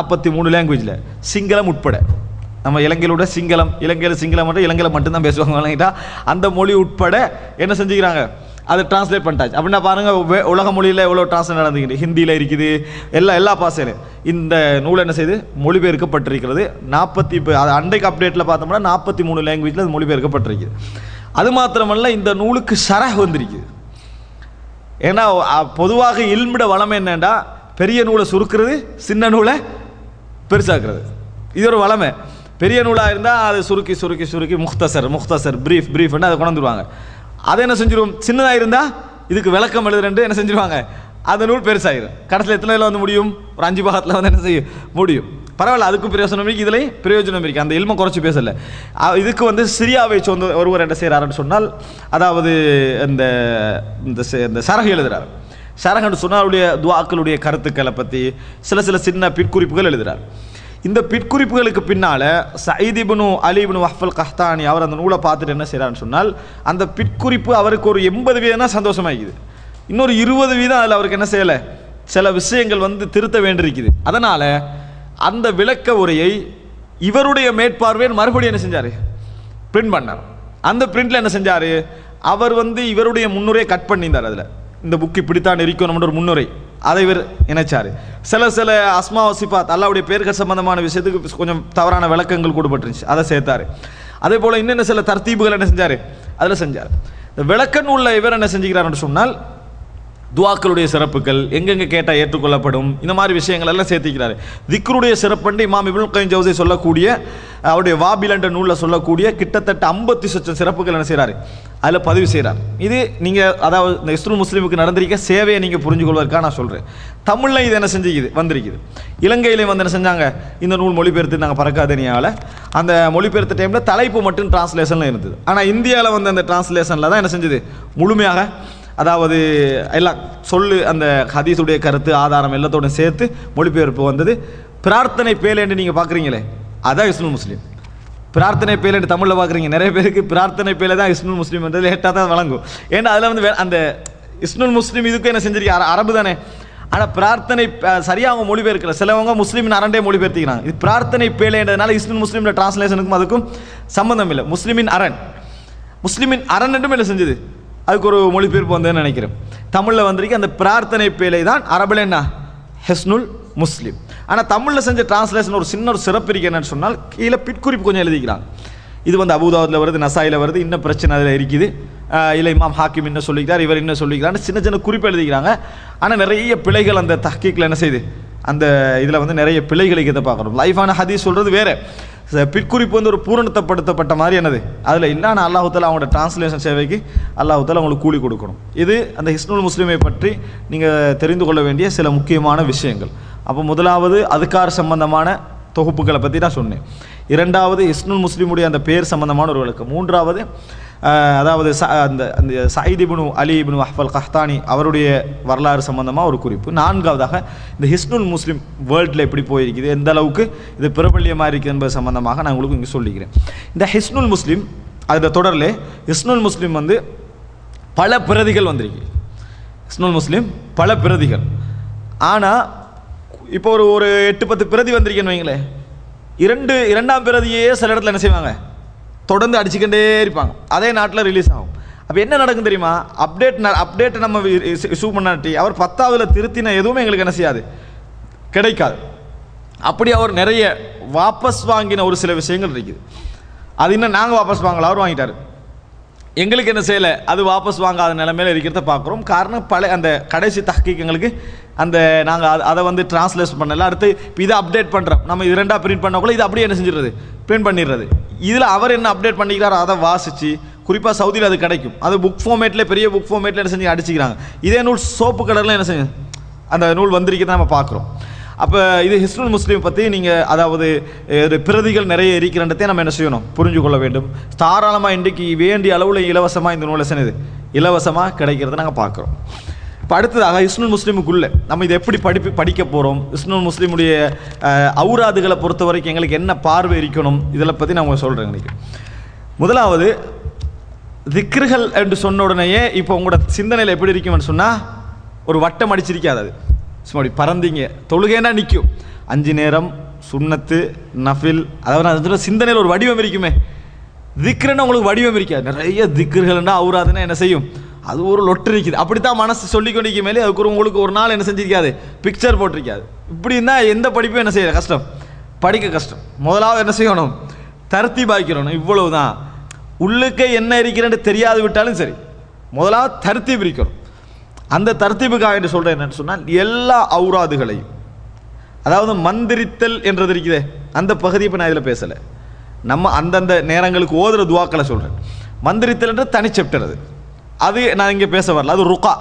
43 லாங்குவேஜில், சிங்களம் உட்பட. நம்ம இலங்கையிலோட சிங்களம், இலங்கையில் சிங்களம் மட்டும் இலங்கையில் மட்டும்தான் பேசுவாங்க இல்லைங்களா, அந்த மொழி உட்பட என்ன செஞ்சுக்கிறாங்க, அதை டிரான்ஸ்லேட் பண்ணிட்டாச்சு. அப்படின்னா பாருங்கள், உலக மொழியில் எவ்வளோ டிரான்ஸ்லேட் நடந்துக்கிட்டு, ஹிந்தியில் இருக்குது, எல்லா பாசையிலும் இந்த நூல் என்ன செய்து மொழிபெயர்க்கப்பட்டிருக்கிறது. அன்றைக்கு அப்டேட்டில் பார்த்தோம்னா 43 லாங்குவேஜில் அது மொழிபெயர்க்கப்பட்டிருக்குது. அது மாத்திரமல்ல, இந்த நூலுக்கு ஷரஹ் வந்திருக்குது. ஏன்னா பொதுவாக இல்மிட வளம் என்னென்னா, பெரிய நூலை சுருக்கிறது, சின்ன நூலை பெருசாக்குறது. இது ஒரு வளமை. பெரிய நூலாக இருந்தால் அது சுருக்கி சுருக்கி சுருக்கி முக்தசர் பிரீஃப்னு அதை கொண்டுருவாங்க. அதை என்ன செஞ்சிடும், சின்னதாக இருந்தால் இதுக்கு விளக்கம் எழுதுறேன்ட்டு என்ன செஞ்சிருவாங்க, அந்த நூல் பெருசாயிரும். கடைசியில் எத்தனை வந்து முடியும்? ஒரு 5 பாகத்தில் வந்து என்ன செய்யும் முடியும். பரவாயில்ல, அதுக்கும் பிரயோஜனம் இருக்குது, இதுலேயும் பிரயோஜனம் இருக்குது. அந்த இல்மை குறைச்சி பேசலை. இதுக்கு வந்து சிரியாவை சொந்த ஒருவர் என்ன செய்கிறாருன்னு சொன்னால், அதாவது இந்த சரகு எழுதுகிறார். சரகுன்னு சொன்னால் அவருடைய துவாக்களுடைய கருத்துக்களை பற்றி சில சின்ன பிற்குறிப்புகள் எழுதுகிறார். இந்த பிற்குறிப்புகளுக்கு பின்னால் சயீத் இப்னு அலி இப்னு வஹ்ஃபல் கஹ்தானி அவர் அந்த நூலை பார்த்துட்டு என்ன செய்கிறான்னு சொன்னால், அந்த பிற்குறிப்பு அவருக்கு ஒரு 80% தான் சந்தோஷமாகிக்குது. இன்னொரு 20% அதில் அவருக்கு என்ன செய்யலை, சில விஷயங்கள் வந்து திருத்த வேண்டியிருக்குது. அதனால் அந்த விளக்க உரையை இவருடைய மேற்பார்வையில் மறுபடியும் என்ன செஞ்சார், பிரிண்ட் பண்ணார். அந்த பிரிண்டில் என்ன செஞ்சார், அவர் வந்து இவருடைய முன்னுரையை கட் பண்ணியிருந்தார். அதில் இந்த புக்கு இப்படித்தான் இருக்கணும்னு ஒரு முன்னுரை அதை இவர் இணைச்சார். சில அஸ்மா வசிபாத் அல்லாவுடைய பேர்கள் சம்பந்தமான விஷயத்துக்கு கொஞ்சம் தவறான விளக்கங்கள் கூடப்பட்டுருந்துச்சு, அதை சேர்த்தார். அதே போல் இன்னும் சில தர்த்தீபுகள் என்ன செஞ்சார், அதில் செஞ்சார். இந்த விளக்க நூலில் இவர் என்ன செஞ்சுக்கிறார்னு சொன்னால், துவாக்களுடைய சிறப்புகள் எங்கெங்கே கேட்டால் ஏற்றுக்கொள்ளப்படும் இந்த மாதிரி விஷயங்கள் எல்லாம் சேர்த்திக்கிறாரு. திக்ருடைய சிறப்புண்டு இமாம் இப்னுல் கய்யிம் ஜௌஸி சொல்லக்கூடிய அவருடைய வாபில் என்ற நூலில் சொல்லக்கூடிய கிட்டத்தட்ட 50 சிறப்புகள் என்ன செய்கிறாரு, அதில் பதிவு செய்கிறார். இது நீங்கள் அதாவது இந்த இஸ்ருல் முஸ்லீமுக்கு நடந்திருக்க சேவையை நீங்கள் புரிஞ்சுக்கொள்வதற்காக நான் சொல்கிறேன். தமிழில் இது என்ன செஞ்சுக்குது, வந்திருக்குது. இலங்கையிலையும் வந்து என்ன செஞ்சாங்க, இந்த நூல் மொழிபெயர்த்து நாங்கள் பறக்காதனியால் அந்த மொழிபெயர்த்த டைமில் தலைப்பு மட்டும் டிரான்ஸ்லேஷனில் இருந்தது. ஆனால் இந்தியாவில் வந்து அந்த டிரான்ஸ்லேஷனில் தான் என்ன செஞ்சது, முழுமையாக அதாவது எல்லாம் அந்த ஹதீஸுடைய கருத்து ஆதாரம் எல்லாத்தோட சேர்த்து மொழிபெயர்ப்பு வந்தது. பிரார்த்தனை பேலேண்டு நீங்கள் பார்க்குறீங்களே, அதான் இஸ்னுல் முஸ்லீம். பிரார்த்தனை பேலேண்டு தமிழில் பார்க்குறீங்க, நிறைய பேருக்கு பிரார்த்தனை பேலே தான் இஸ்னுல் முஸ்லீம் என்றது லேட்டாக தான் வழங்கும். ஏன்னா அதில் வந்து அந்த இஸ்னுல் முஸ்லீம் இதுக்கு என்ன செஞ்சிருக்க அரபு தானே. ஆனால் பிரார்த்தனை சரியாக அவங்க மொழிபெயர்க்கல. சிலவங்க முஸ்லீமின் அரண்டே மொழிபெயர்த்திக்கிறாங்க. இது பிரார்த்தனை பேலேன்றதுனால இஸ்னுல் முஸ்லீமில் டிரான்ஸ்லேஷனுக்கும் அதுக்கும் சம்மந்தம் இல்லை. முஸ்லீமின் அரண் என்றும் என்ன செஞ்சது, அதுக்கு ஒரு மொழிபெயர்ப்பு வந்ததுன்னு நினைக்கிறேன். தமிழில் வந்திருக்கு அந்த பிரார்த்தனை பேலை தான் அரபில் என்ன ஹிஸ்னுல் முஸ்லீம். ஆனால் தமிழில் செஞ்ச டிரான்ஸ்லேஷன் ஒரு சின்ன ஒரு சிறப்பு இருக்கு என்னன்னு சொன்னால், கீழே பிற்குறிப்பு கொஞ்சம் எழுதிக்கிறாங்க. இது வந்து அபூதாவுதில் வருது, நசாயில் வருது, இன்னும் பிரச்சனை அதில் இருக்குது. இல்லை இமாம் ஹாக்கிம் என்ன சொல்லிக்கிறார், இவர் என்ன சொல்லிக்கிறான்னு சின்ன குறிப்பு எழுதிக்கிறாங்க. ஆனால் நிறைய பிழைகள் அந்த தஹ்கீக்கில் என்ன செய்யுது, அந்த இதில் வந்து நிறைய பிழைகளை இதை பார்க்குறோம். லைஃபான ஹதீஸ் சொல்கிறது வேறு, பிற்குறிப்பு வந்து ஒரு பூரணப்படுத்தப்பட்ட மாதிரி என்னது அதில் இல்லைன்னா அல்லாஹ் தஆலா அவங்களோட டிரான்ஸ்லேஷன் சேவைக்கு அல்லாஹ் தஆலா அவங்களுக்கு கூலி கொடுக்கணும். இது அந்த ஹிஸ்னுல் முஸ்லீமை பற்றி நீங்கள் தெரிந்து கொள்ள வேண்டிய சில முக்கியமான விஷயங்கள். அப்போ முதலாவது அதுக்கார் சம்பந்தமான தொகுப்புகளை பற்றி நான் சொன்னேன். இரண்டாவது ஹிஸ்னுல் முஸ்லீமுடைய அந்த பேர் சம்பந்தமான ஒரு விளக்கம். மூன்றாவது அதாவது அந்த சயீத் இப்னு அலி இப்னு வஹ்ஃபல் கஹ்தானி அவருடைய வரலாறு சம்பந்தமாக ஒரு குறிப்பு. நான்காவதாக இந்த ஹிஸ்னுல் முஸ்லீம் வேர்ல்டில் எப்படி போயிருக்குது, எந்த அளவுக்கு இது பிரபல்யமாக இருக்குது என்பது சம்பந்தமாக நான் உங்களுக்கு இங்கே சொல்லிக்கிறேன். இந்த ஹிஸ்னுல் முஸ்லீம் அதில் தொடரில் ஹிஸ்னுல் முஸ்லீம் வந்து பல பிரதிகள் வந்திருக்கு. ஹிஸ்னுல் முஸ்லீம் பல பிரதிகள். ஆனால் இப்போ ஒரு 8-10 பிரதி வந்திருக்கேன்னு வைங்களேன், இரண்டாம் பிரதியே சில இடத்துல என்ன செய்வாங்க, தொடர்ந்து அடிச்சுக்கிட்டே இருப்பாங்க. அதே நாட்டில் ரிலீஸ் ஆகும். அப்போ என்ன நடக்கும் தெரியுமா, அப்டேட்டை நம்ம இஷ்யூ பண்ணாட்டி அவர் 10ஆவதுல திருத்தின எதுவுமே எங்களுக்கு என்ன செய்யாது, கிடைக்காது. அப்படி அவர் நிறைய வாபஸ் வாங்கின ஒரு சில விஷயங்கள் இருக்குது. அது இன்னும் நாங்கள் வாபஸ் வாங்கல, அவர் வாங்கிட்டார். எங்களுக்கு என்ன செய்யலை, அது வாபஸ் வாங்காத நிலைமையில் இருக்கிறத பார்க்குறோம். காரணம் அந்த கடைசி தஹ்கீக் எங்களுக்கு அந்த நாங்கள் அதை வந்து டிரான்ஸ்லேட் பண்ணல. அடுத்து இப்போ இதை அப்டேட் பண்ணுறோம், நம்ம இது 2ஆக பிரிண்ட் பண்ணக்குள்ள இது அப்படியே என்ன செஞ்சிடுறது, பிரிண்ட் பண்ணிடுறது. இதில் அவர் என்ன அப்டேட் பண்ணிக்கிறாரோ அதை வாசித்து, குறிப்பாக சவுதியில் அது கிடைக்கும், அது புக் ஃபார்மேட்டில் பெரிய புக் ஃபார்மேட்டில் என்ன செஞ்சு அடிச்சுக்கிறாங்க. இதே நூல் சோப்பு கலரில் என்ன செஞ்சு அந்த நூல் வந்திருக்கிறத நம்ம பார்க்குறோம். அப்போ இது ஹிஸ்னுல் முஸ்லீம் பற்றி நீங்கள் அதாவது பிரதிகள் நிறைய இருக்கிறன்றதே நம்ம என்ன செய்யணும், புரிஞ்சு கொள்ள வேண்டும். தாராளமாக இன்றைக்கு வேண்டிய அளவில் இலவசமாக இந்த நூலை செஞ்சது இலவசமாக கிடைக்கிறத நாங்கள் பார்க்குறோம். இப்போ அடுத்ததாக ஹிஸ்னுல் முஸ்லீமுக்குள்ளே நம்ம இதை எப்படி படிக்க போகிறோம், ஹிஸ்னுல் முஸ்லீமுடைய அவுராதுகளை பொறுத்த வரைக்கும் எங்களுக்கு என்ன பார்வை இருக்கணும், இதில் பற்றி நான் உங்களுக்கு சொல்கிறேன். இன்றைக்கி முதலாவது திக்ருகள் என்று சொன்ன உடனேயே இப்போ உங்களோட சிந்தனையில் எப்படி இருக்கும்னு சொன்னால், ஒரு வட்டம் அடிச்சிருக்காது, அது சும்மா பறந்தீங்க. தொழுகைன்னா நிற்கும், 5 நேரம் சுன்னத்து நஃபில், அதாவது சிந்தனையில் ஒரு வடிவம் இருக்குமே. திக்ருன்னா உங்களுக்கு வடிவம் இருக்காது. நிறைய திக்ருகள்னா அவுராதுன்னா என்ன செய்யும், அது ஒரு லொட்டு இருக்குது. அப்படித்தான் மனசு சொல்லிக்கொண்டிருக்க மேலே அதுக்கு உங்களுக்கு ஒரு நாள் என்ன செஞ்சிருக்காது, பிக்சர் போட்டிருக்காது. இப்படின்னா எந்த படிப்பும் என்ன செய்ய கஷ்டம், படிக்க கஷ்டம். முதலாவது என்ன செய்யணும், தர்த்தீபாக்கிடணும். இவ்வளவு தான். உள்ளுக்கே என்ன இருக்கிறேன்னு தெரியாது விட்டாலும் சரி, முதலாவது தர்த்தீப் இருக்கணும். அந்த தர்த்தீபுக்காக என்று சொல்கிறேன் என்னன்னு சொன்னால், எல்லா அவுராதுகளையும், அதாவது மந்திரித்தல் என்றது இருக்குதே அந்த பகுதியை இப்போ நான் இதில் பேசலை. நம்ம அந்தந்த நேரங்களுக்கு ஓதுற துவாக்களை சொல்கிறேன். மந்திரித்தல் என்ற தனி சாப்டர், அது நான் இங்கே பேச வரல. அது ருகா,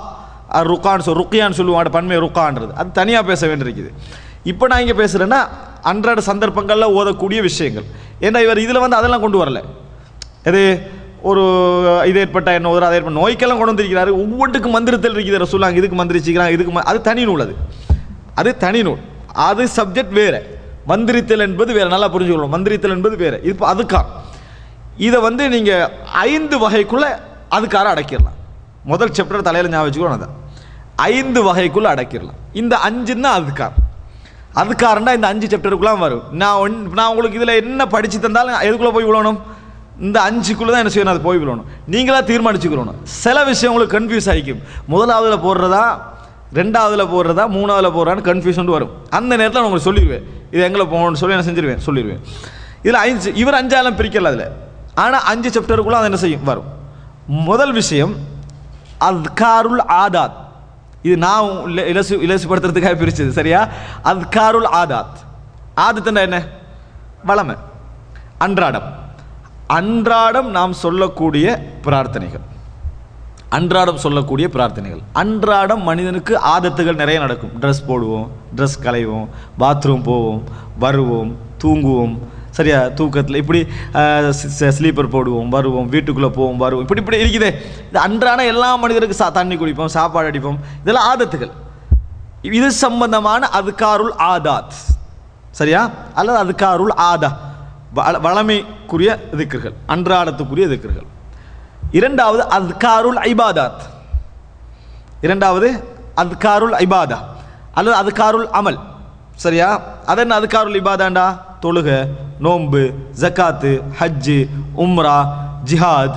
ருக்கான்னு ருக்கியான்னு சொல்லுவாங்க, பன்மை ருக்கான்றது அது தனியாக பேச வேண்டியிருக்குது. இப்போ நான் இங்கே பேசுகிறேன்னா அன்றாட சந்தர்ப்பங்களில் ஓதக்கூடிய விஷயங்கள். ஏன்னா இவர் இதில் வந்து அதெல்லாம் கொண்டு வரல. எது ஒரு இது ஏற்பட்டால் என்ன ஓதுற, அதை ஏற்பட்ட நோய்க்கெல்லாம் கொண்டு வந்திருக்கிறாரு. ஒவ்வொன்றுக்கும் மந்திரத்தில் இருக்குது ரசூலுல்லாஹ், இதுக்கு மந்திரிச்சிக்கிறாங்க, இதுக்கு அது தனி நூல், அது தனி நூல், அது சப்ஜெக்ட் வேறு. மந்திரித்தல் என்பது வேறு, நல்லா புரிஞ்சுக்கணும். மந்திரித்தல் என்பது வேறு. இப்போ அதுக்கார் இதை வந்து நீங்கள் 5 வகைக்குள்ளே அதுக்கார அடக்கிடலாம். முதல் சாப்டர் தலையில் ஞாபகம் வச்சுக்கணும், அதான் 5 வகைக்குள்ளே அடக்கிடலாம். இந்த 5 தான் அதுக்கார். அதுக்காரண்டா இந்த 5 சாப்டருக்குலாம் வரும். நான் உங்களுக்கு இதில் என்ன படித்து தந்தாலும் எதுக்குள்ளே போய் விழணும், இந்த 5க்குள்ளே தான் என்ன செய்யணும், அது போய் விழணும். நீங்களாக தீர்மானிச்சுக்கணும். சில விஷயம் உங்களுக்கு கன்ஃபியூஸ் ஆகிக்கும். முதலாவதில் போடுறதா, 2ஆவதில் போடுறதா, 3ஆவதில் போடுறான்னு கன்ஃபியூஷன் வரும். அந்த நேரத்தில் நான் உங்களுக்கு சொல்லிடுவேன், இது எங்களை போகணும்னு சொல்லி என்ன செஞ்சிருவேன், சொல்லிடுவேன். இதில் 5 இவர் 5 பிரிக்கல அதில். ஆனால் 5 சாப்டருக்குள்ளே அது என்ன செய்யும், வரும். முதல் விஷயம் அத்காருல் ஆதாத். இது நான் இலசுப்படுத்துறதுக்காக பிரிச்சது, சரியா? அத்காருல் ஆதாத். ஆதத்துன்னா என்ன? வளமை, அன்றாடம். அன்றாடம் நாம் சொல்லக்கூடிய பிரார்த்தனைகள், அன்றாடம் சொல்லக்கூடிய பிரார்த்தனைகள். அன்றாடம் மனிதனுக்கு ஆதத்துகள் நிறைய நடக்கும். ட்ரெஸ் போடுவோம், ட்ரெஸ் களைவோம், பாத்ரூம் போவோம், வருவோம், தூங்குவோம், சரியா? தூக்கத்தில் இப்படி ஸ்லீப்பர் போடுவோம், வருவோம், வீட்டுக்குள்ளே போவோம், வருவோம், இப்படி இப்படி இருக்குதே. இது அன்றாட எல்லா மனிதருக்கு தண்ணி குடிப்போம், சாப்பாடு அடிப்போம், இதெல்லாம் ஆதத்துகள். இது சம்பந்தமான அதுக்காருள் ஆதாத், சரியா? அல்லது அதுக்காருள் ஆதா, வளமைக்குரிய திக்ர்கள், அன்றாடத்துக்குரிய திக்ர்கள். இரண்டாவது அத்காருல் ஐபாதாத். இரண்டாவது அத்காருல் ஐபாதா அல்லது அத்காருல் அமல், சரியா? அதென்ன அத்காருல் இபாதாண்டா? தொழுக, நோன்பு, ஜக்காத்து, ஹஜ்ஜு, உம்ரா, ஜிஹாத்,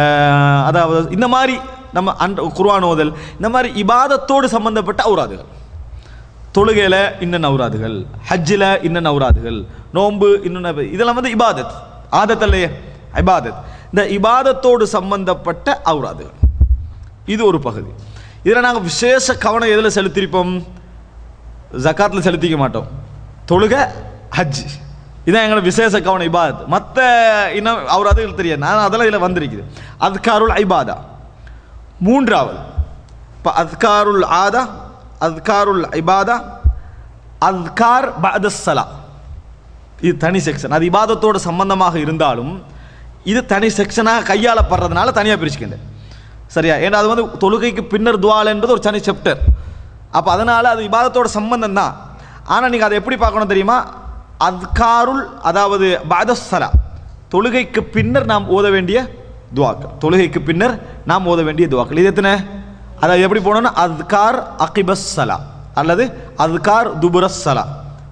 அதாவது இந்த மாதிரி நம்ம குர்ஆன் ஓதல், இந்த மாதிரி இபாதத்தோடு சம்பந்தப்பட்ட அவுராதுகள். தொழுகையில் இன்னும் அவுராதுகள், ஹஜ்ஜில் இன்னும் அவுராதுகள், நோன்பு இன்னும், இதெல்லாம் வந்து இபாதத். ஆதத் இல்லையே, இபாதத். இந்த இபாதத்தோடு சம்பந்தப்பட்ட அவுராதுகள் இது ஒரு பகுதி. இதில் நாங்கள் விசேஷ கவனம் எதில் செலுத்திருப்போம்? ஜக்காத்தில் செலுத்திக்க மாட்டோம். தொழுக, ஹஜ், இதான் எங்களோட விசேஷ கவனம், இபாதத். மற்ற இன்னும் அவுராதுகள் தெரியாது, நான் அதெல்லாம் இதில் வந்திருக்குது. அத்காருல் ஐபாதா. மூன்றாவது இப்போ அத்காருல் ஆதா, அத்காருல் ஐபாதா, அத்கார் பஅதஸ்ஸலா. இது தனி செக்ஷன். அது இபாதத்தோடு சம்பந்தமாக இருந்தாலும் இது தனி செக்ஷனாக கையாளப்படுறதுனால தனியாக பிரிச்சுக்கின்றேன், சரியா? ஏன்னா அது வந்து தொழுகைக்கு பின்னர் துஆல் என்பது ஒரு தனி சாப்டர். அப்போ அதனால் அது இபாதத்தோட சம்பந்தம் தான். ஆனால் நீங்கள் அதை எப்படி பார்க்கணும் தெரியுமா? அத்காருல், அதாவது பஅதஸ்ஸலா, தொழுகைக்கு பின்னர் நாம் ஓத வேண்டிய துஆக்கள், தொழுகைக்கு பின்னர் நாம் ஓத வேண்டிய துஆக்கள். இது எத்தனை? அதை எப்படி போனோம்னா அத்கார் அகிபஸ்ஸலா அல்லது அத்கார் துபுரஸ்ஸலா.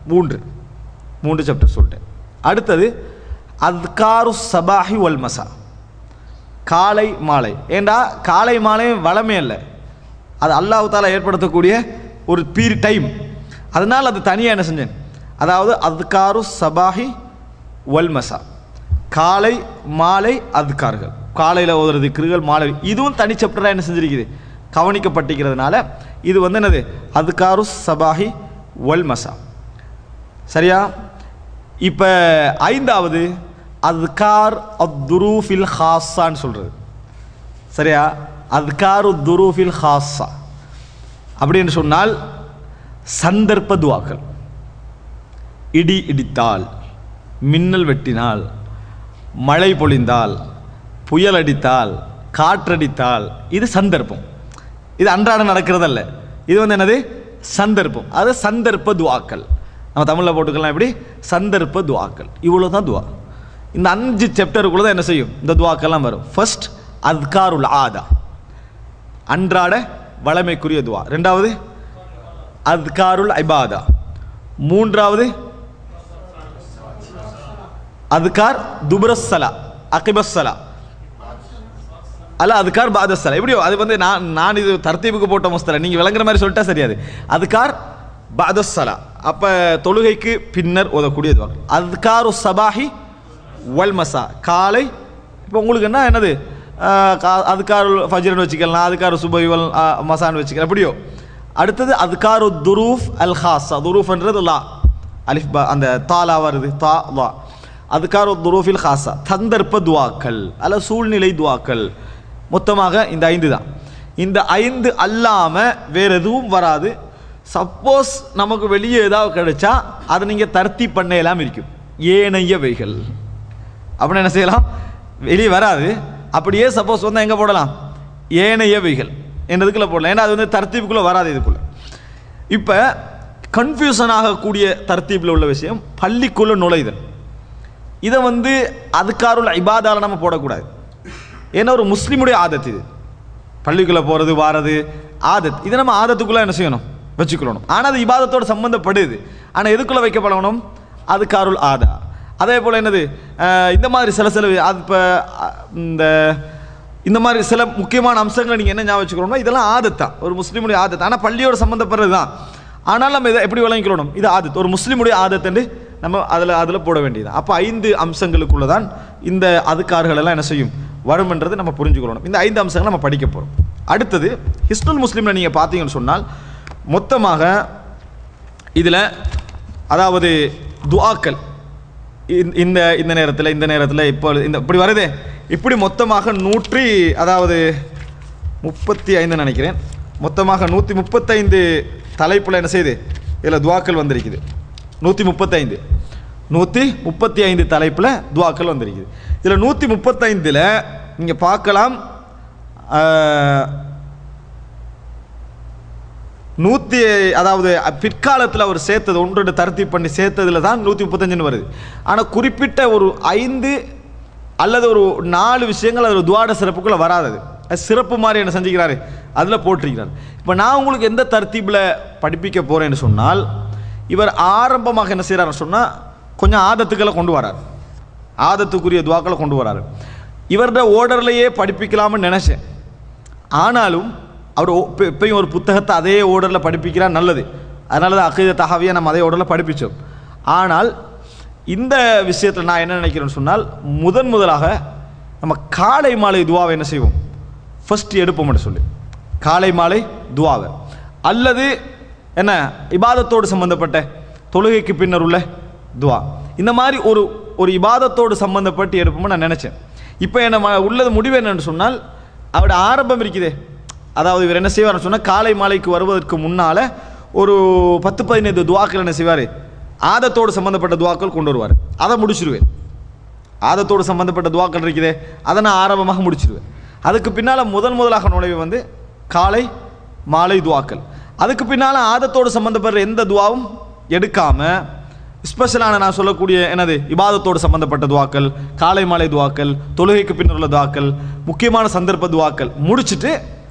மூன்று சாப்டர் சொல்லிட்டேன். அடுத்தது அத்காரு சபாஹி வல் மசா, காலை மாலை. ஏண்டா காலை மாலை வளமே இல்லை, அது அல்லாஹ் தஆலா ஏற்படுத்தக்கூடிய ஒரு டைம். அதனால் அது தனியாக என்ன செஞ்சேன், அதாவது அத்காரு சபாஹி வல் மசா, காலை மாலை அத்கார்கள், காலையில் ஓதுற திக்ர்கள், மாலை, இதுவும் தனி சாப்டராக என்ன செஞ்சிருக்குது, கவனிக்கப்பட்டிருக்கிறதுனால இது வந்து என்னது, அத்காரு சபாஹி வல் மசா, சரியா? இப்போ ஐந்தாவது அத்கார் அத்துரூஃபில் ஹாஸான்னு சொல்கிறது, சரியா? அத்காரு துரூஃபில் ஹாஸா அப்படின்னு சொன்னால் சந்தர்ப்ப துஆக்கள். இடி இடித்தால், மின்னல் வெட்டினால், மழை பொழிந்தால், புயல் அடித்தால், காற்றடித்தால், இது சந்தர்ப்பம். இது அன்றாடம் நடக்கிறதல்ல, இது வந்து என்னது, சந்தர்ப்பம். அது சந்தர்ப்ப துஆக்கள். நம்ம தமிழில் போட்டுக்கலாம் எப்படி, சந்தர்ப்ப துஆக்கள். இவ்வளோ தான் துஆ. இந்த 5 சாப்டருக்குள்ளே தான் என்ன செய்யும், இந்த துஆக்கெல்லாம் வரும். ஃபர்ஸ்ட் அத்காருல் ஆதா, அன்றாட வளமைக்குரிய துஆ. ரெண்டாவது அத்காருல் ஐபாதா. மூன்றாவது அத்கார் துபுரஸ்ஸலா அகிபஸ்ஸலா அல்ல அத்கார் பஅதஸ்ஸலா. எப்படியோ அது வந்து நான் இது தர்த்தீபுக்கு போட்ட முஸ்தலா, நீங்கள் விளங்குற மாதிரி சொல்லிட்டா சரியாது. அத்கார் பஅதஸ்ஸலா, அப்போ தொழுகைக்கு பின்னர் ஓதக்கூடிய துஆ. அத்காரு சபாஹி வல் மசா, காலை. இப்போ உங்களுக்கு என்ன என்னது, அதுக்காரு ஃபஜ்ர்னு வச்சுக்கலாம், அதுக்காரு சுபஹி வல் மசான்னு வச்சுக்கலாம், எப்படியோ. அடுத்தது அதுக்காரு துரூஃப் அல் ஹாஸா, துரூஃப்ன்றது லா, அலிஃப் பா அந்த தாலா வருது, தா லா. அதுக்காரு துரூஃபில் ஹாஸா, சந்தர்ப்ப துஆக்கள் அல்ல சூழ்நிலை துஆக்கள். மொத்தமாக இந்த 5 தான். இந்த 5 அல்லாமல் வேறு எதுவும் வராது. சப்போஸ் நமக்கு வெளியே ஏதாவது கிடைச்சா அதை நீங்கள் தர்த்தி பண்ணலாம் இருக்கும். ஏனையவைகள் அப்படின்னு என்ன செய்யலாம், வெளியே வராது. அப்படியே சப்போஸ் வந்தால் எங்கே போடலாம், ஏனையவைகள் என்றதுக்குள்ளே போடலாம். ஏன்னா அது வந்து தர்த்தீப்புக்குள்ளே வராது இதுக்குள்ளே. இப்போ கன்ஃபியூஷன் ஆகக்கூடிய தர்த்தீப்பில் உள்ள விஷயம் பள்ளிக்குள்ளே நுழைதல். இதை வந்து அதுக்காருள்ள இபாதால நம்ம போடக்கூடாது. ஏன்னா ஒரு முஸ்லீமுடைய ஆதத் இது, பள்ளிக்குள்ளே போகிறது வாரது ஆதத். இதை நம்ம ஆதத்துக்குள்ளே என்ன செய்யணும், வச்சுக்கொள்ளணும். ஆனால் அது இபாதத்தோடு சம்மந்தப்படுது. ஆனால் எதுக்குள்ளே வைக்கப்படணும், அதுக்காருள் ஆதா. அதே போல் என்னது, இந்த மாதிரி சில அது இப்போ இந்த மாதிரி சில முக்கியமான அம்சங்களை நீங்கள் என்ன ஞாபகம் வச்சுக்கணும்னா இதெல்லாம் ஆதத்தான், ஒரு முஸ்லீமுடைய ஆதத். ஆனால் பள்ளியோடு சம்மந்தப்படுறது தான். ஆனால் நம்ம இதை எப்படி விளங்கிக்கணும், இது ஆதத், ஒரு முஸ்லீமுடைய ஆதத்துன்னு நம்ம அதில் போட வேண்டியது. அப்போ 5 அம்சங்களுக்குள்ள தான் இந்த அதுக்கார்கள் எல்லாம் என்ன செய்யும் வரும்ன்றது நம்ம புரிஞ்சுக்கணும். இந்த 5 அம்சங்கள் நம்ம படிக்க போகிறோம். அடுத்தது ஹிஸ்னுல் முஸ்லிமில் நீங்கள் பார்த்தீங்கன்னு சொன்னால் மொத்தமாக இதில் அதாவது துஆக்கள் இந்த இந்த நேரத்தில் இப்போ இந்த இப்படி வருதே, இப்படி மொத்தமாக 135 நினைக்கிறேன், மொத்தமாக 135 தலைப்பில் என்ன செய்யுது இதில் துஆக்கள் வந்திருக்குது. 135 தலைப்பில் துஆக்கள் வந்திருக்குது. இதில் 135 நீங்கள் பார்க்கலாம், 100 அதாவது பிற்காலத்தில் அவர் சேர்த்தது 1 தர்த்தி பண்ணி சேர்த்ததில் தான் 135 வருது. ஆனால் குறிப்பிட்ட ஒரு 5 அல்லது ஒரு 4 விஷயங்கள் அது துஆட சிறப்புக்குள்ளே வராதது, அது சிறப்பு மாதிரி என்ன செஞ்சுக்கிறாரு அதில் போட்டிருக்கிறார். இப்போ நான் உங்களுக்கு எந்த தர்த்தீப்பில் படிப்பிக்க போகிறேன்னு சொன்னால், இவர் ஆரம்பமாக என்ன செய்கிறாருன்னு சொன்னால் கொஞ்சம் ஆதத்துக்களை கொண்டு வரார், ஆதத்துக்குரிய துஆக்களை கொண்டு வராரு. இவரோட ஓர்டர்லையே படிப்பிக்கலாம்னு நினச்சேன். ஆனாலும் அவர் இப்பயும் ஒரு புத்தகத்தை அதே ஓர்டரில் படிப்பிக்கிறார், நல்லது. அதனால தான் அகீதா தஹாவியா நம்ம அதே ஓர்டரில் படிப்பிச்சோம். ஆனால் இந்த விஷயத்தில் நான் என்ன நினைக்கிறேன்னு சொன்னால், முதலாக நம்ம காலை மாலை துஆவை என்ன செய்வோம், ஃபர்ஸ்ட் எடுப்போம்னு சொல்லி காலை மாலை துஆவை, அல்லது என்ன இபாதத்தோடு சம்பந்தப்பட்ட தொழுகைக்கு பின்னர் உள்ள துஆ, இந்த மாதிரி ஒரு இபாதத்தோடு சம்பந்தப்பட்டு எடுப்போம்னு நான் நினச்சேன். இப்போ என்ன உள்ளது முடிவு என்னன்னு சொன்னால், அவரோட ஆரம்பம் இருக்குதே, அதாவது இவர் என்ன செய்வார்னு சொன்னால் காலை மாலைக்கு வருவதற்கு முன்னால் ஒரு 10-15 துஆக்கள் என்ன செய்வார், ஆதத்தோடு சம்பந்தப்பட்ட துஆக்கள் கொண்டு வருவார். அதை முடிச்சிருவேன். ஆதத்தோடு சம்பந்தப்பட்ட துஆக்கள் இருக்குதே அதை நான் ஆரம்பமாக முடிச்சிருவேன். அதுக்கு பின்னால் முதலாக நுழைவு வந்து காலை மாலை துஆக்கள். அதுக்கு பின்னால் ஆதத்தோடு சம்பந்தப்படுற எந்த துஆவும் எடுக்காமல் ஸ்பெஷலான நான் சொல்லக்கூடிய என்னது இபாதத்தோடு சம்பந்தப்பட்ட துஆக்கள், காலை மாலை துஆக்கள், தொழுகைக்கு பின்னர் உள்ள துஆக்கள், முக்கியமான சந்தர்ப்ப துஆக்கள் முடிச்சுட்டு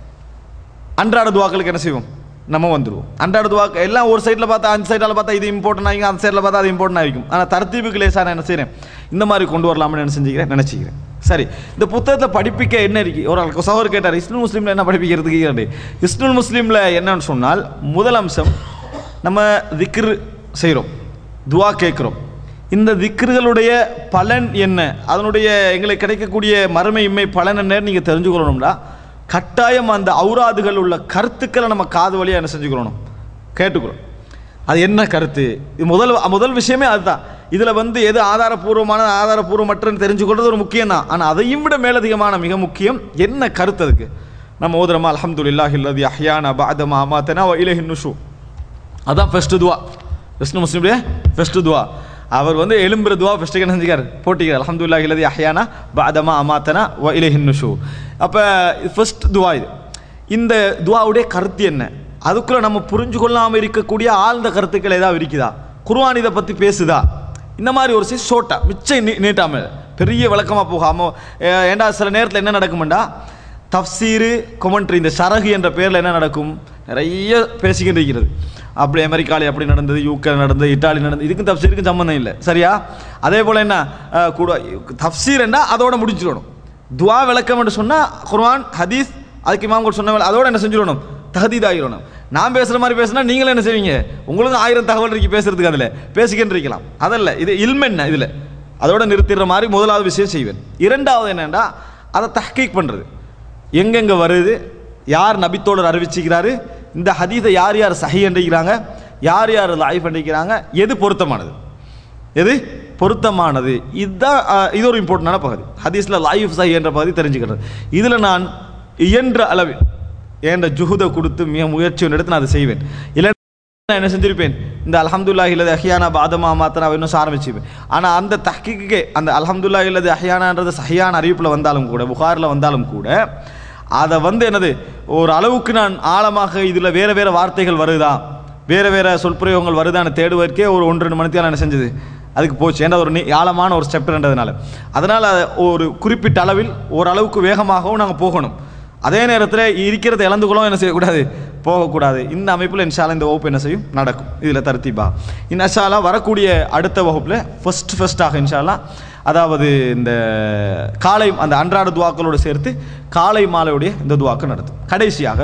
அன்றாட துஆக்களுக்கு என்ன செய்வோம், நம்ம வந்துடுவோம். அன்றாட துஆக்கள் எல்லாம் ஒரு சைடில் பார்த்தா அந்த சைடில் பார்த்தா இது இம்பார்ட்டன் ஆகிக்கும், அந்த சைடில் பார்த்தா அது இம்பார்ட்டன் ஆகிக்கும். ஆனால் தர்த்தீபுக்கு லேசாக நான் என்ன செய்கிறேன், இந்த மாதிரி கொண்டு வரலாம்னு என்ன நினச்சிக்கிறேன். சரி, இந்த புத்தகத்தில் படிப்பிக்க என்ன இருக்கு, ஒரு சகோதரர் கேட்டார் ஹிஸ்னுல் முஸ்லீமில் என்ன படிப்பிக்கிறதுக்கு. ஹிஸ்னுல் முஸ்லீமில் என்னன்னு சொன்னால், முதல் அம்சம் நம்ம திக்ர் செய்கிறோம், துஆ கேட்குறோம். இந்த திக்ர்களுடைய பலன் என்ன, அதனுடைய எங்களுக்கு கிடைக்கக்கூடிய மறுமை இம்மை பலன் என்னன்னு நீங்கள் தெரிஞ்சுக்கணும்னா கட்டாயம் அந்த ஔராதுகள் உள்ள கருத்துக்களை நம்ம காது வழியாக என்ன செஞ்சுக்கணும், கேட்டுக்கிறோம். அது என்ன கருத்து, இது முதல் விஷயமே அதுதான். இதில் வந்து எது ஆதாரபூர்வமான ஆதாரபூர்வமற்றன்னு தெரிஞ்சுக்கொள்வது ஒரு முக்கியம் தான். ஆனால் அதையும் விட மேலதிகமான மிக முக்கியம் என்ன கருத்து. அதுக்கு நம்ம ஓதுறமா அல்ஹம்துலில்லாஹி அல்லதி அஹ்யானா பஅத மா அமாதனா வ இலைஹின் நுஷூர், அதான் ஃபர்ஸ்ட் துஆ. ஹிஸ்னுல் முஸ்லிமுடைய ஃபர்ஸ்ட் துஆ. அவர் வந்து எழும்புற துஆ ஃபர்ஸ்ட் என்ன செஞ்சுக்கார், போட்டிக்கார். அல்ஹம்துலில்லாஹி அல்லதி அஹ்யானா பஅத மா அமாதனா வ இலைஹின் நுஷூர். அப்போ ஃபர்ஸ்ட் துஆ இது. இந்த துஆவுடைய கருத்து என்ன, அதுக்குள்ளே நம்ம புரிஞ்சு கொள்ளாமல் இருக்கக்கூடிய ஆழ்ந்த கருத்துக்கள் ஏதாவது இருக்குதா, குர்ஆன் இதை பற்றி பேசுதா, இந்த மாதிரி ஒரு ஷோட்டா மிச்சம் நீட்டாமல் பெரிய விளக்கமாக போகாமல். ஏண்டா சில நேரத்தில் என்ன நடக்குமெண்டா, தஃப்சீரு கொமெண்ட்ரி இந்த ஷரஹ் என்ற பேரில் என்ன நடக்கும், நிறைய பேசிக்கிட்டு இருக்கிறது. அப்படி அமெரிக்காவில் அப்படி நடந்தது, யூகே நடந்தது, இட்டாலி நடந்தது, இதுக்கும் தஃப்சீருக்கும் சம்மந்தம் இல்லை. சரியா? அதே போல் என்ன கூட தஃப்சீர் என்றால் அதோட முடிச்சிடணும். துஆ விளக்கம் என்று சொன்னால் குர்ஆன் ஹதீஸ் அதுக்கு இமாம் கூட சொன்ன அதோட என்ன செஞ்சிடணும், தஹதீத் ஆகிடணும். நான் பேசுகிற மாதிரி பேசுனா நீங்களும் என்ன செய்வீங்க, உங்களுக்கு 1000 தகவல் இருக்கு பேசுறதுக்கு, அதில் பேசிக்கிட்டு இருக்கலாம். அதல்ல இது இல்மென்ன, இதில் அதோட நிறுத்திடுற மாதிரி முதலாவது விஷயம் செய்வேன். இரண்டாவது என்னென்னா அதை தஹ்கீக் பண்ணுறது, எங்கெங்கே வருது, யார் நபித்தோடர் அறிவிச்சுக்கிறாரு, இந்த ஹதீஸை யார் யார் சஹீ என்றிக்கிறாங்க, யார் யார் லைஃப் என்றிக்கிறாங்க, எது பொருத்தமானது, எது பொருத்தமானது. இதுதான் இது ஒரு இம்பார்ட்டண்டான பகுதி. ஹதீஸில் லைஃப் சஹீ என்ற பகுதி தெரிஞ்சுக்கிறது. இதில் நான் இயன்ற அளவில் என்ற ஜுஹுதை கொடுத்து மிக முயற்சி எடுத்து நான் அதை செய்வேன். இல்லை நான் என்ன செஞ்சிருப்பேன், இந்த அல்ஹம்துலில்லாஹி இல்லது அஹ்யானா பாதமா மாத்தனா இன்னும் ஆரம்பிச்சிருப்பேன். ஆனால் அந்த தஹ்கீக்குக்கே அந்த அல்ஹம்துலில்லாஹி இல்லது அஹ்யானான்றது சஹியான அறிவிப்பில் வந்தாலும் கூட, புகாரில் வந்தாலும் கூட, அதை என்னது ஒரு அளவுக்கு நான் ஆழமாக இதில் வேறு வேறு வார்த்தைகள் வருதா, வேறு வேறு சொற்பிரயோகங்கள் வருதான்னு தேடுவதற்கே ஒரு 1-2 மணி நேரம் என்ன செஞ்சது அதுக்கு போச்சு. ஏன்னா ஒரு ஆழமான ஒரு ஸ்டெப்ன்றதுனால. அதனால் ஒரு குறிப்பிட்ட அளவில் ஓரளவுக்கு வேகமாகவும் நாங்கள் போகணும். அதே நேரத்தில் இருக்கிறத இழந்துகளும் என்ன செய்யக்கூடாது, போகக்கூடாது. இந்த அமைப்பில் இன்ஷால்லா இந்த வகுப்பு என்ன செய்யும் நடக்கும். இதில் தர்த்தீபா இன்ஷால்லா வரக்கூடிய அடுத்த வகுப்பில் ஃபஸ்ட்டாக இன்ஷால்லா, அதாவது இந்த காலை அந்த அன்றாட துவாக்களோடு சேர்த்து காலை மாலையுடைய இந்த துவாக்கள் நடத்தும். கடைசியாக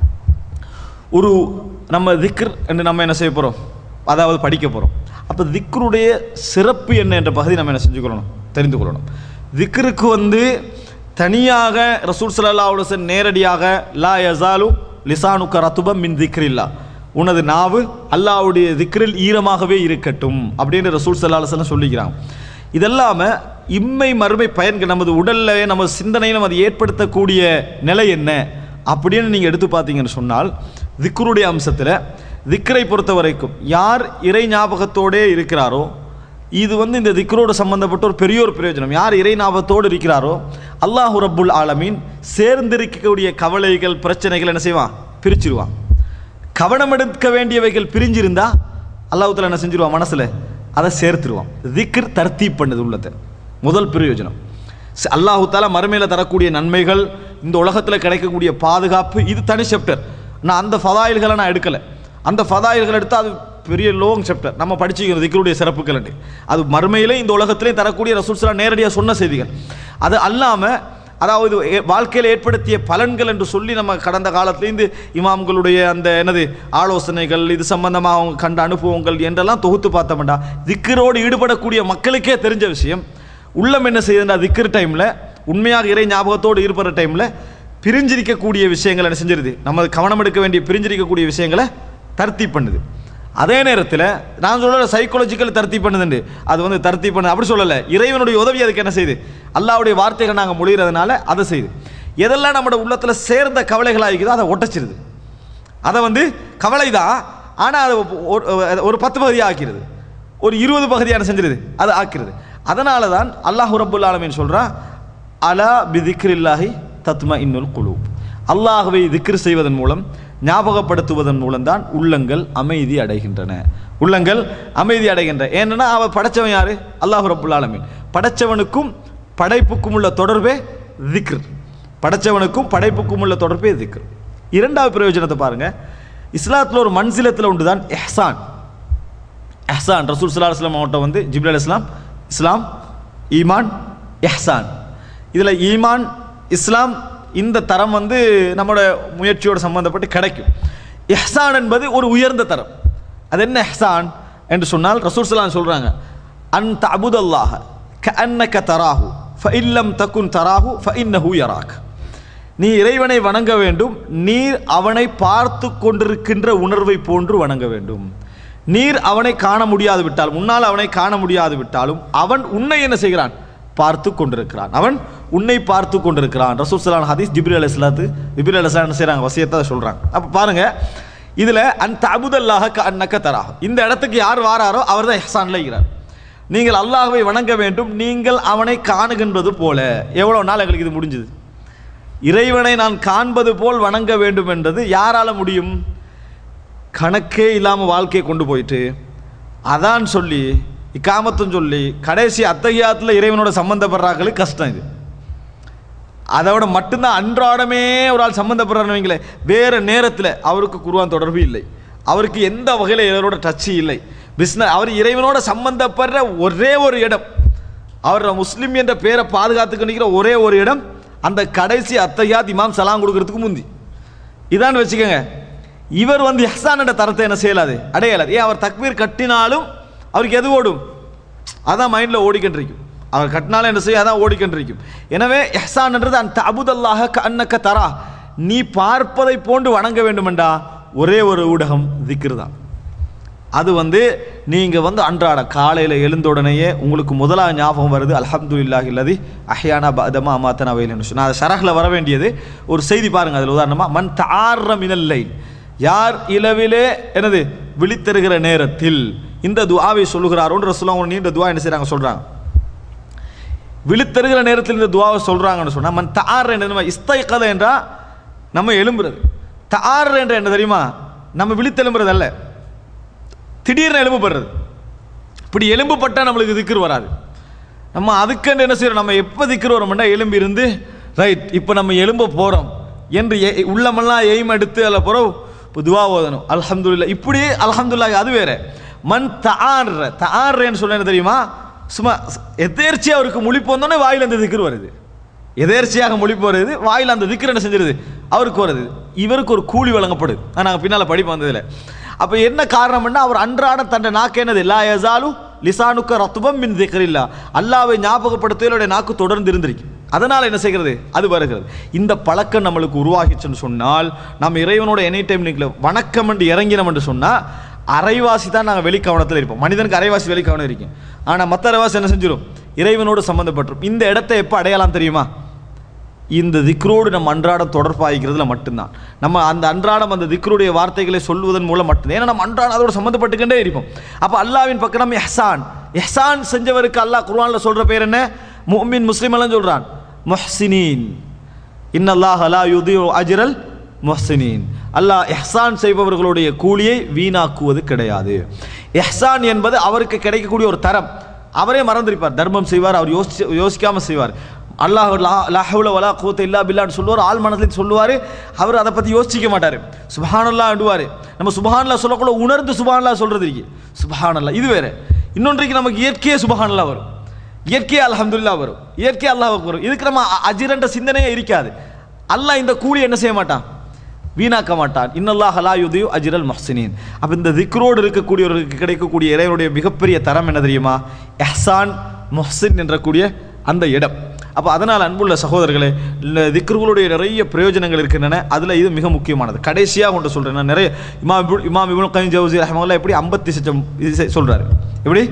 ஒரு நம்ம திக்ர் என்று நம்ம என்ன செய்ய போகிறோம், அதாவது படிக்க போகிறோம். அப்போ திக்ருடைய சிறப்பு என்ன என்ற பகுதி நம்ம என்ன செஞ்சுக்கொள்ளணும், தெரிந்து கொள்ளணும். திக்ருக்கு தனியாக ரசூல் ஸல்லல்லாஹு அலைஹி வஸல்லம் நேரடியாக லா யஸாலு லிசானுக ரத்துபம் மின் திக்ரில்லா, உனது நாவு அல்லாஹ்வுடைய திக்ரில் ஈரமாகவே இருக்கட்டும் அப்படின்னு ரசூல் ஸல்லல்லாஹு அலைஹி வஸல்லம் சொல்லிக்கிறாங்க. இதெல்லாமல் இம்மை மறுமை பயன்கள் நமது உடலில் நமது சிந்தனையில் அது ஏற்படுத்தக்கூடிய நிலை என்ன அப்படின்னு நீங்கள் எடுத்து பார்த்தீங்கன்னு சொன்னால், திக்ருடைய அம்சத்தில் திக்ரை பொறுத்த வரைக்கும் யார் இறை ஞாபகத்தோடே இருக்கிறாரோ, இது இந்த திக்ரோடு சம்பந்தப்பட்ட ஒரு பெரிய ஒரு பிரயோஜனம். யார் இறை ஞாபகத்தோடு இருக்கிறாரோ அல்லாஹு ரப்புல் ஆலமீன் சேர்ந்திருக்கக்கூடிய கவலைகள் பிரச்சனைகள் என்ன செய்வான், பிரிச்சிருவான். கவனம் எடுக்க வேண்டியவைகள் பிரிஞ்சிருந்தா அல்லாஹ் தஆலா என்ன செஞ்சிருவான், மனசில் அதை சேர்த்துருவான். திக்ர் தர்த்தீப் பண்ணுது உள்ளத்தை. முதல் பிரயோஜனம் அல்லாஹ் தஆலா மறுமையில் தரக்கூடிய நன்மைகள், இந்த உலகத்தில் கிடைக்கக்கூடிய பாதுகாப்பு, இது தனி சாப்டர். நான் அந்த ஃபதாயில்களை நான் எடுக்கலை. அந்த ஃபதாயில்கள் எடுத்தால் அது பெரிய லாங் சாப்டர். நம்ம படிச்சுக்கிறது திக்ருடைய சிறப்புகள், அது மறுமையிலே இந்த உலகத்திலே தரக்கூடிய ரசூல் ஸல்லல்லாஹு அலைஹி வஸல்லம் நேரடியாக சொன்ன செய்திகள். அது அல்லாமல் அதாவது வாழ்க்கையில் ஏற்படுத்திய பலன்கள் என்று சொல்லி நம்ம கடந்த காலத்திலேருந்து இமாம்களுடைய அந்த ஆலோசனைகள், இது சம்பந்தமாக அவங்க கண்ட அனுபவங்கள் என்றெல்லாம் தொகுத்து பார்த்தோம்டா, திக்ரோடு ஈடுபடக்கூடிய மக்களுக்கே தெரிஞ்ச விஷயம். உள்ளம் என்ன செய்யுதுன்னா, திக்ர் டைமில் உண்மையாக இறை ஞாபகத்தோடு ஈடுபடுற டைமில் பிரிஞ்சிருக்கக்கூடிய விஷயங்களை என்ன செஞ்சிருது, நம்ம கவனம் எடுக்க வேண்டிய பிரிஞ்சிருக்கக்கூடிய விஷயங்களை தர்த்தீப் பண்ணுது. அதே நேரத்தில் நான் சொல்ல சைக்காலஜிக்கல் தர்த்தீப் பண்ணுதுண்டு, அது தர்த்தீப் பண்ணுது அப்படி சொல்லலை. இறைவனுடைய உதவி அதுக்கு என்ன செய்யுது, அல்லாஹ்வுடைய வார்த்தைகள் நாங்கள் மொழிகிறதுனால அதை செய்யுது. எதெல்லாம் நம்மளோட உள்ளத்தில் சேர்ந்த கவலைகளாகிக்குதோ அதை ஒட்டச்சிருது. அதை கவலை தான், ஆனால் அது ஒரு 10 பகுதியாக ஆக்கிறது, ஒரு 20 பகுதியான செஞ்சிருது, அதை ஆக்கிறது. அதனால தான் அல்லாஹ் ரப்புல் ஆலமீன் சொல்கிறான், அலா பிதிக்ரில்லாஹி தத்மஇன்னுல் குலூப், அல்லாஹ்வை திக்ர் செய்வதன் மூலம், ஞாபகப்படுத்துவதன் மூலம்தான் உள்ளங்கள் அமைதி அடைகின்றன. உள்ளங்கள் அமைதி அடைகின்றன. ஏன்னா அவன் படைச்சவன் யாரு, அல்லாஹ் ரப்புல் ஆலமீன். படைச்சவனுக்கும் படைப்புக்கும் உள்ள தொடர்பே திக்ர். படைச்சவனுக்கும் படைப்புக்கும் உள்ள தொடர்பே திக்ர். இரண்டாவது பிரயோஜனத்தை பாருங்க. இஸ்லாத்தில் ஒரு மன்சிலத்தில் உண்டு தான் இஹ்சான். இஹ்சான் ரசூல் ஸல்லல்லாஹு அலைஹி வஸல்லம் அவர்கிட்ட ஜிப்ரீல் அலைஹிஸ்ஸலாம் இஸ்லாம், ஈமான், இஹ்சான். இதில் ஈமான், இஸ்லாம் இந்த தரம் நம்மளோட முயற்சியோடு சம்பந்தப்பட்டு கிடைக்கும். இஹ்சான் என்பது ஒரு உயர்ந்த தரம். அது என்ன இஹ்சான் என்று சொன்னால், ரசூல் ஸல்லல்லாஹு அலைஹி வஸல்லம் சொல்றாங்க, அன் தஅபுதல்லாஹ கஅன்னக தராஹு ஃபஇல்லம் தகுன் தராஹு ஃபஇன்னஹு யராக். நீ இறைவனை வணங்க வேண்டும், நீர் அவனை பார்த்து கொண்டிருக்கின்ற உணர்வை போன்று வணங்க வேண்டும். நீர் அவனை காண முடியாது விட்டால், முன்னால் அவனை காண முடியாது விட்டாலும் அவன் உன்னை என்ன செய்கிறான், பார்த்து கொண்டிருக்கிறான். அவன் உன்னை பார்த்து கொண்டிருக்கிறான். ரசூல் ஸல்லல்லாஹு அலைஹி வஸல்லம் ஹதீஸ் ஜிப்ரீல் அலைஹிஸ்ஸலாம் என்ன செய்கிறாங்க, வசியத்தை சொல்கிறாங்க. அப்போ பாருங்க, இதில் அன் தஅபுதல்லாஹ கஅன்னக தராஹு, இந்த இடத்துக்கு யார் வாராரோ அவர் தான் இஹ்சான்ல இருக்கிறார். நீங்கள் அல்லாஹ்வை வணங்க வேண்டும், நீங்கள் அவனை காணுகின்றது போல. எவ்வளோ நாள் எங்களுக்கு இது முடிஞ்சுது? இறைவனை நான் காண்பது போல் வணங்க வேண்டும் என்றது யாரால முடியும்? கணக்கே இல்லாமல் வாழ்க்கையை கொண்டு போயிட்டு அதான் சொல்லி இக்காமத்தும் சொல்லி கடைசி அத்தஹியாத்தில் இறைவனோட சம்பந்தப்படுறாங்களுக்கு கஷ்டம். இது அதோட மட்டும்தான் அன்றாடமே ஒரு ஆள் சம்பந்தப்படுறான்னு வைங்களே, வேறு நேரத்தில் அவருக்கு குர்ஆன் தொடர்பு இல்லை, அவருக்கு எந்த வகையில் இவரோட டச்சு இல்லை, அவர் இறைவனோட சம்பந்தப்படுற ஒரே ஒரு இடம், அவர் முஸ்லீம் என்ற பேரை பாதுகாத்துக்கு நிற்கிற ஒரே ஒரு இடம் அந்த கடைசி அத்தஹியாத் இமாம் சலாம் கொடுக்கறதுக்கு முந்தி. இதான் வச்சுக்கோங்க. இவர் இஹ்சான் என்ற தரத்தை என்ன செய்யலாது, அடையலாது. ஏன், அவர் தக்பீர் கட்டினாலும் அவருக்கு எது ஓடும், அதான் மைண்டில் ஓடிக்கின்றிருக்கும். அவர் கட்டினாலும் என்ன செய்ய, அதான் ஓடிக்கின்றிருக்கும். எனவே இஹ்சான் என்றது அந்த தஅபுதல்லாஹ கஅன்னக தரா, நீ பார்ப்பதை போன்று வணங்க வேண்டுமெண்டா ஒரே ஒரு ஊடகம் திக்ர் தான். அது நீங்கள் அன்றாட காலையில் எழுந்த உடனேயே உங்களுக்கு முதலாக ஞாபகம் வருது அல்ஹம்துலில்லாஹி அல்லதி அஹ்யானா பஅதமா அமாத்தனா வயலுன்னு சொன்னால் அது ஷரஹ்ல வர வேண்டியது ஒரு செய்தி பாருங்கள். அதில் உதாரணமாக மன் தஆர்ர மினல் லைல், யார் இரவிலே விழித்தருகிற நேரத்தில் இந்த துஆவை சொல்லுகிறாரோன்னு ரசூலுல்லாஹ் நீண்ட துஆ என்ன செய்கிறாங்க சொல்கிறாங்க. விழித்தருகிற நேரத்தில் இந்த துஆவை சொல்கிறாங்கன்னு சொன்னால் மன் தஆர்ர என்ன இஸ்தைகத என்றால் நம்ம எழும்புறது, தஆர்ர என்ற என்ன தெரியுமா, நம்ம விழித்தெழும்புறது அல்ல, திடீர்னு எலும்புப்படுறது. இப்படி எலும்புப்பட்டால் நம்மளுக்கு திக்ர் வராது. நம்ம அதுக்கென்று என்ன செய்யறோம், நம்ம எப்போ திக்ர் வரோம்னா எலும்பி இருந்து ரைட் இப்போ நம்ம எலும்ப போகிறோம் என்று உள்ளமெல்லாம் எய்ம் எடுத்து அதில் போகிறோம் துவா ஓதணும் அல்ஹம்துலில்லாஹ். இப்படி அல்ஹம்துலில்லாஹ் அது வேற. மன் தஆர்ன்னு சொல்ல என்ன தெரியுமா, சும்மா எதேர்ச்சியாக அவருக்கு முழிப்பு வந்தோடனே வாயில் அந்த திக்ர் வருது, எதேர்ச்சியாக முழிப்பு வருது, வாயில் அந்த திக்ர் என்ன செஞ்சிருது அவருக்கு வருது. இவருக்கு ஒரு கூலி வழங்கப்படுது. நாங்கள் பின்னால் படிப்பு வந்ததில்லை. அப்போ என்ன காரணம்னா அவர் அன்றாட தன்னை நாக்கு என்னது லா யஸாலு லிசானுக்க ரத்பம் மின் திக்ரில்லா, அல்லாஹ்வை ஞாபகப்படுத்துவதோட நாக்கு தொடர்ந்து இருந்திருக்கு. அதனால் என்ன செய்கிறது அது வருகிறது. இந்த பழக்கம் நம்மளுக்கு உருவாகிச்சுன்னு சொன்னால் நம்ம இறைவனோட எனி டைம் வணக்கம் என்று இறங்கினோம் என்று சொன்னால் அரைவாசி தான் நாங்கள் வெளிக்கவனத்தில் இருப்போம். மனிதனுக்கு அரைவாசி வெளிக்கவனம் இருக்கும். ஆனால் மற்ற அரைவாசி என்ன செஞ்சிடும் இறைவனோடு சம்மந்தப்பட்டிரும். இந்த இடத்தை எப்போ அடையாளம் தெரியுமா, இந்த திக்ரோடு நம்ம அன்றாடம் தொடர்பாகிறதுல மட்டும்தான். நம்ம அந்த அன்றாடம் அந்த திக்ருடைய வார்த்தைகளை சொல்வதன் மூலம் மட்டும்தான். ஏன்னா நம்ம அன்றாடம் அதோடு சம்மந்தப்பட்டுக்கிட்டே இருப்போம். அப்போ அல்லாஹ்வின் பக்கம் நம்ம எஹ்சான் செஞ்சவருக்கு அல்லாஹ் குர்ஆனில் சொல்கிற பேர் என்ன, முஃமின் முஸ்லிம் எல்லாம் சொல்கிறான் முஹ்சினீன், இன்னல்லாஹ லா யுதீஉ அஜ்ரல் முஹ்சினீன். அல்லாஹ் எஹ்சான் செய்பவர்களுடைய கூலியை வீணாக்குவது கிடையாது. எஹ்சான் என்பது அவருக்கு கிடைக்கக்கூடிய ஒரு தரம். அவரே மறந்திருப்பார், தர்மம் செய்வார், அவர் யோசிக்காமல் செய்வார். அல்லாஹ் லா ஹவ்ல வலா குவத்த இல்லா பில்லான்னு சொல்லுவார், ஆள் மனதில் சொல்லுவார், அவர் அதை பற்றி யோசிக்க மாட்டார். சுப்ஹானல்லாஹ் அண்டுவார். நம்ம சுப்ஹானல்லாஹ் சொல்லக்குள்ள உணர்ந்து சுப்ஹானல்லாஹ் சொல்கிறது இருக்கு, சுப்ஹானல்லாஹ் இது வேறு. இன்னொன்றைக்கு நமக்கு இயற்கையே சுப்ஹானல்லாஹ் வரும், இயற்கையே அல்ஹம்துலில்லாஹ் வரும், இயற்கையே அல்லாஹ் வரும். இதுக்கு நம்ம அஜிரன்ற சிந்தனையே இருக்காது. அல்லாஹ் இந்த கூலி என்ன செய்ய மாட்டான், வீணாக்க மாட்டான். இன்னல்லாஹ லா யுதீஉ அஜ்ரல் முஹ்சினீன். அப்போ இந்த திக்ரோடு இருக்கக்கூடியவர்களுக்கு கிடைக்கக்கூடிய இறைவனுடைய மிகப்பெரிய தரம் என்ன தெரியுமா, எஹ்சான் முஹ்சின் என்றக்கூடிய அந்த இடம். அப்போ அதனால் அன்புள்ள சகோதரர்களே, திக்ருகளுடைய நிறைய பிரயோஜனங்கள் இருக்கின்றன. அதில் இது மிக முக்கியமானது. கடைசியாக ஒன்று சொல்கிறேன், நான் நிறைய இமாம் இப்னு கைம் ஜௌஸி ரஹ்மத்துல்லாஹி எப்படி 50 சொச்சம் இது சொல்கிறாரு, எப்படி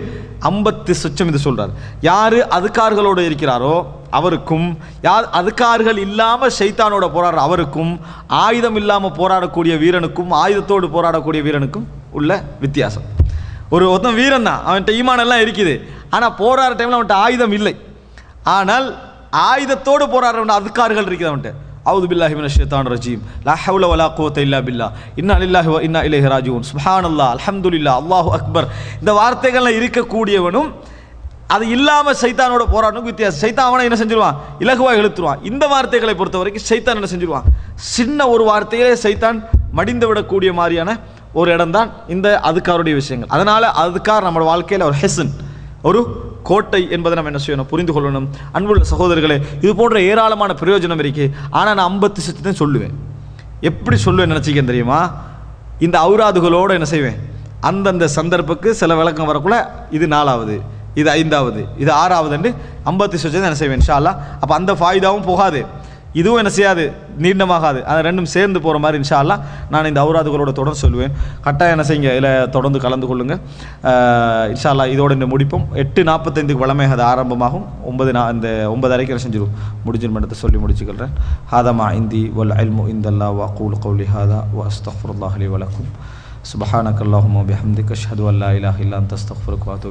50 சொச்சம் இது சொல்கிறார். யார் அதுக்கார்களோடு இருக்கிறாரோ அவருக்கும், யார் அதுக்கார்கள் இல்லாமல் ஷைத்தானோட போராடுற அவருக்கும், ஆயுதம் இல்லாமல் போராடக்கூடிய வீரனுக்கும் ஆயுதத்தோடு போராடக்கூடிய வீரனுக்கும் உள்ள வித்தியாசம். ஒருத்தன் வீரன் தான், அவன்கிட்ட ஈமானெல்லாம் இருக்குது, ஆனால் போராடுற டைமில் அவன்கிட்ட ஆயுதம் இல்லை. ஆனால் ஆயுதத்தோடு போராடுறவன் அதுக்கார்கள் இருக்குது அவன்கிட்ட. அவுது பில்லாஹி மினஷ் ஷைத்தானிர் ரஜீம், லா ஹவ்ல வலா குவத்த இல்லா பில்லாஹ், இன்னா லில்லாஹி வ இன்னா இலைஹி ராஜிஊன், சுப்ஹானல்லாஹ், அல்ஹம்துலில்லாஹ், அல்லாஹு அக்பர், இந்த வார்த்தைகள்லாம் இருக்கக்கூடியவனும் அது இல்லாமல் சைத்தானோட போராடணுக்கு வித்தியாசம். சைத்தான் அவனை என்ன செஞ்சிருவான், இலகுவாக இழுத்துருவான். இந்த வார்த்தைகளை பொறுத்த வரைக்கும் சைத்தான் என்ன செஞ்சிருவான், சின்ன ஒரு வார்த்தையிலே சைத்தான் மடிந்து விடக்கூடிய மாதிரியான ஒரு இடம் தான் இந்த அதுக்காருடைய விஷயங்கள். அதனால் அதுக்கார் நம்ம வாழ்க்கையில் ஒரு ஹெசன், ஒரு கோட்டை என்பதை நம்ம என்ன செய்யணும், புரிந்து கொள்ளணும். அன்புள்ள சகோதரர்களே, இது போன்ற ஏராளமான பிரயோஜனம் இருக்கு. ஆனால் நான் 50 சதவீதம் சொல்லுவேன். எப்படி சொல்லுவேன் நினச்சிக்கேன் தெரியுமா, இந்த ஔராதுகளோடு என்ன செய்வேன், அந்தந்த சந்தர்ப்புக்கு சில விளக்கம் வரக்குள்ள இது 4வது, இது 5வது, இது 6வது 50 சதவீதம் என்ன செய்வேன் இன்ஷா அல்லாஹ். அப்போ அந்த ஃபாயிதாவும் போகாது, இதுவும் என்ன செய்யாது, நீண்டமாகாது. அது ரெண்டும் சேர்ந்து போகிற மாதிரி இன்ஷா அல்லாஹ் நான் இந்த ஔராதுகளோட தொடர்ந்து சொல்லுவேன். கட்டாயம் என்ன செய்யுங்க, இதில் தொடர்ந்து கலந்து கொள்ளுங்கள் இன்ஷா அல்லாஹ். இதோட இந்த முடிப்போம். 8:45 வளமையாக அது ஆரம்பமாகும். 9:30 என்ன செஞ்சிடும் முடிஞ்சிருமன்றத்தை சொல்லி முடிச்சுக்கிறேன். ஹாதமா இந்தி வல் இல்மு இந்தல்லாஹ் வ அகூலு கௌலி ஹாதா வ அஸ்தக்ஃபிருல்லாஹ் லி வ லக்கும். சுப்ஹானக அல்லாஹும்ம வ பிஹம்திக அஷ்ஹது அன் லா இலாஹா இல்லா அன்த அஸ்தக்ஃபிருக வ அத்தூபு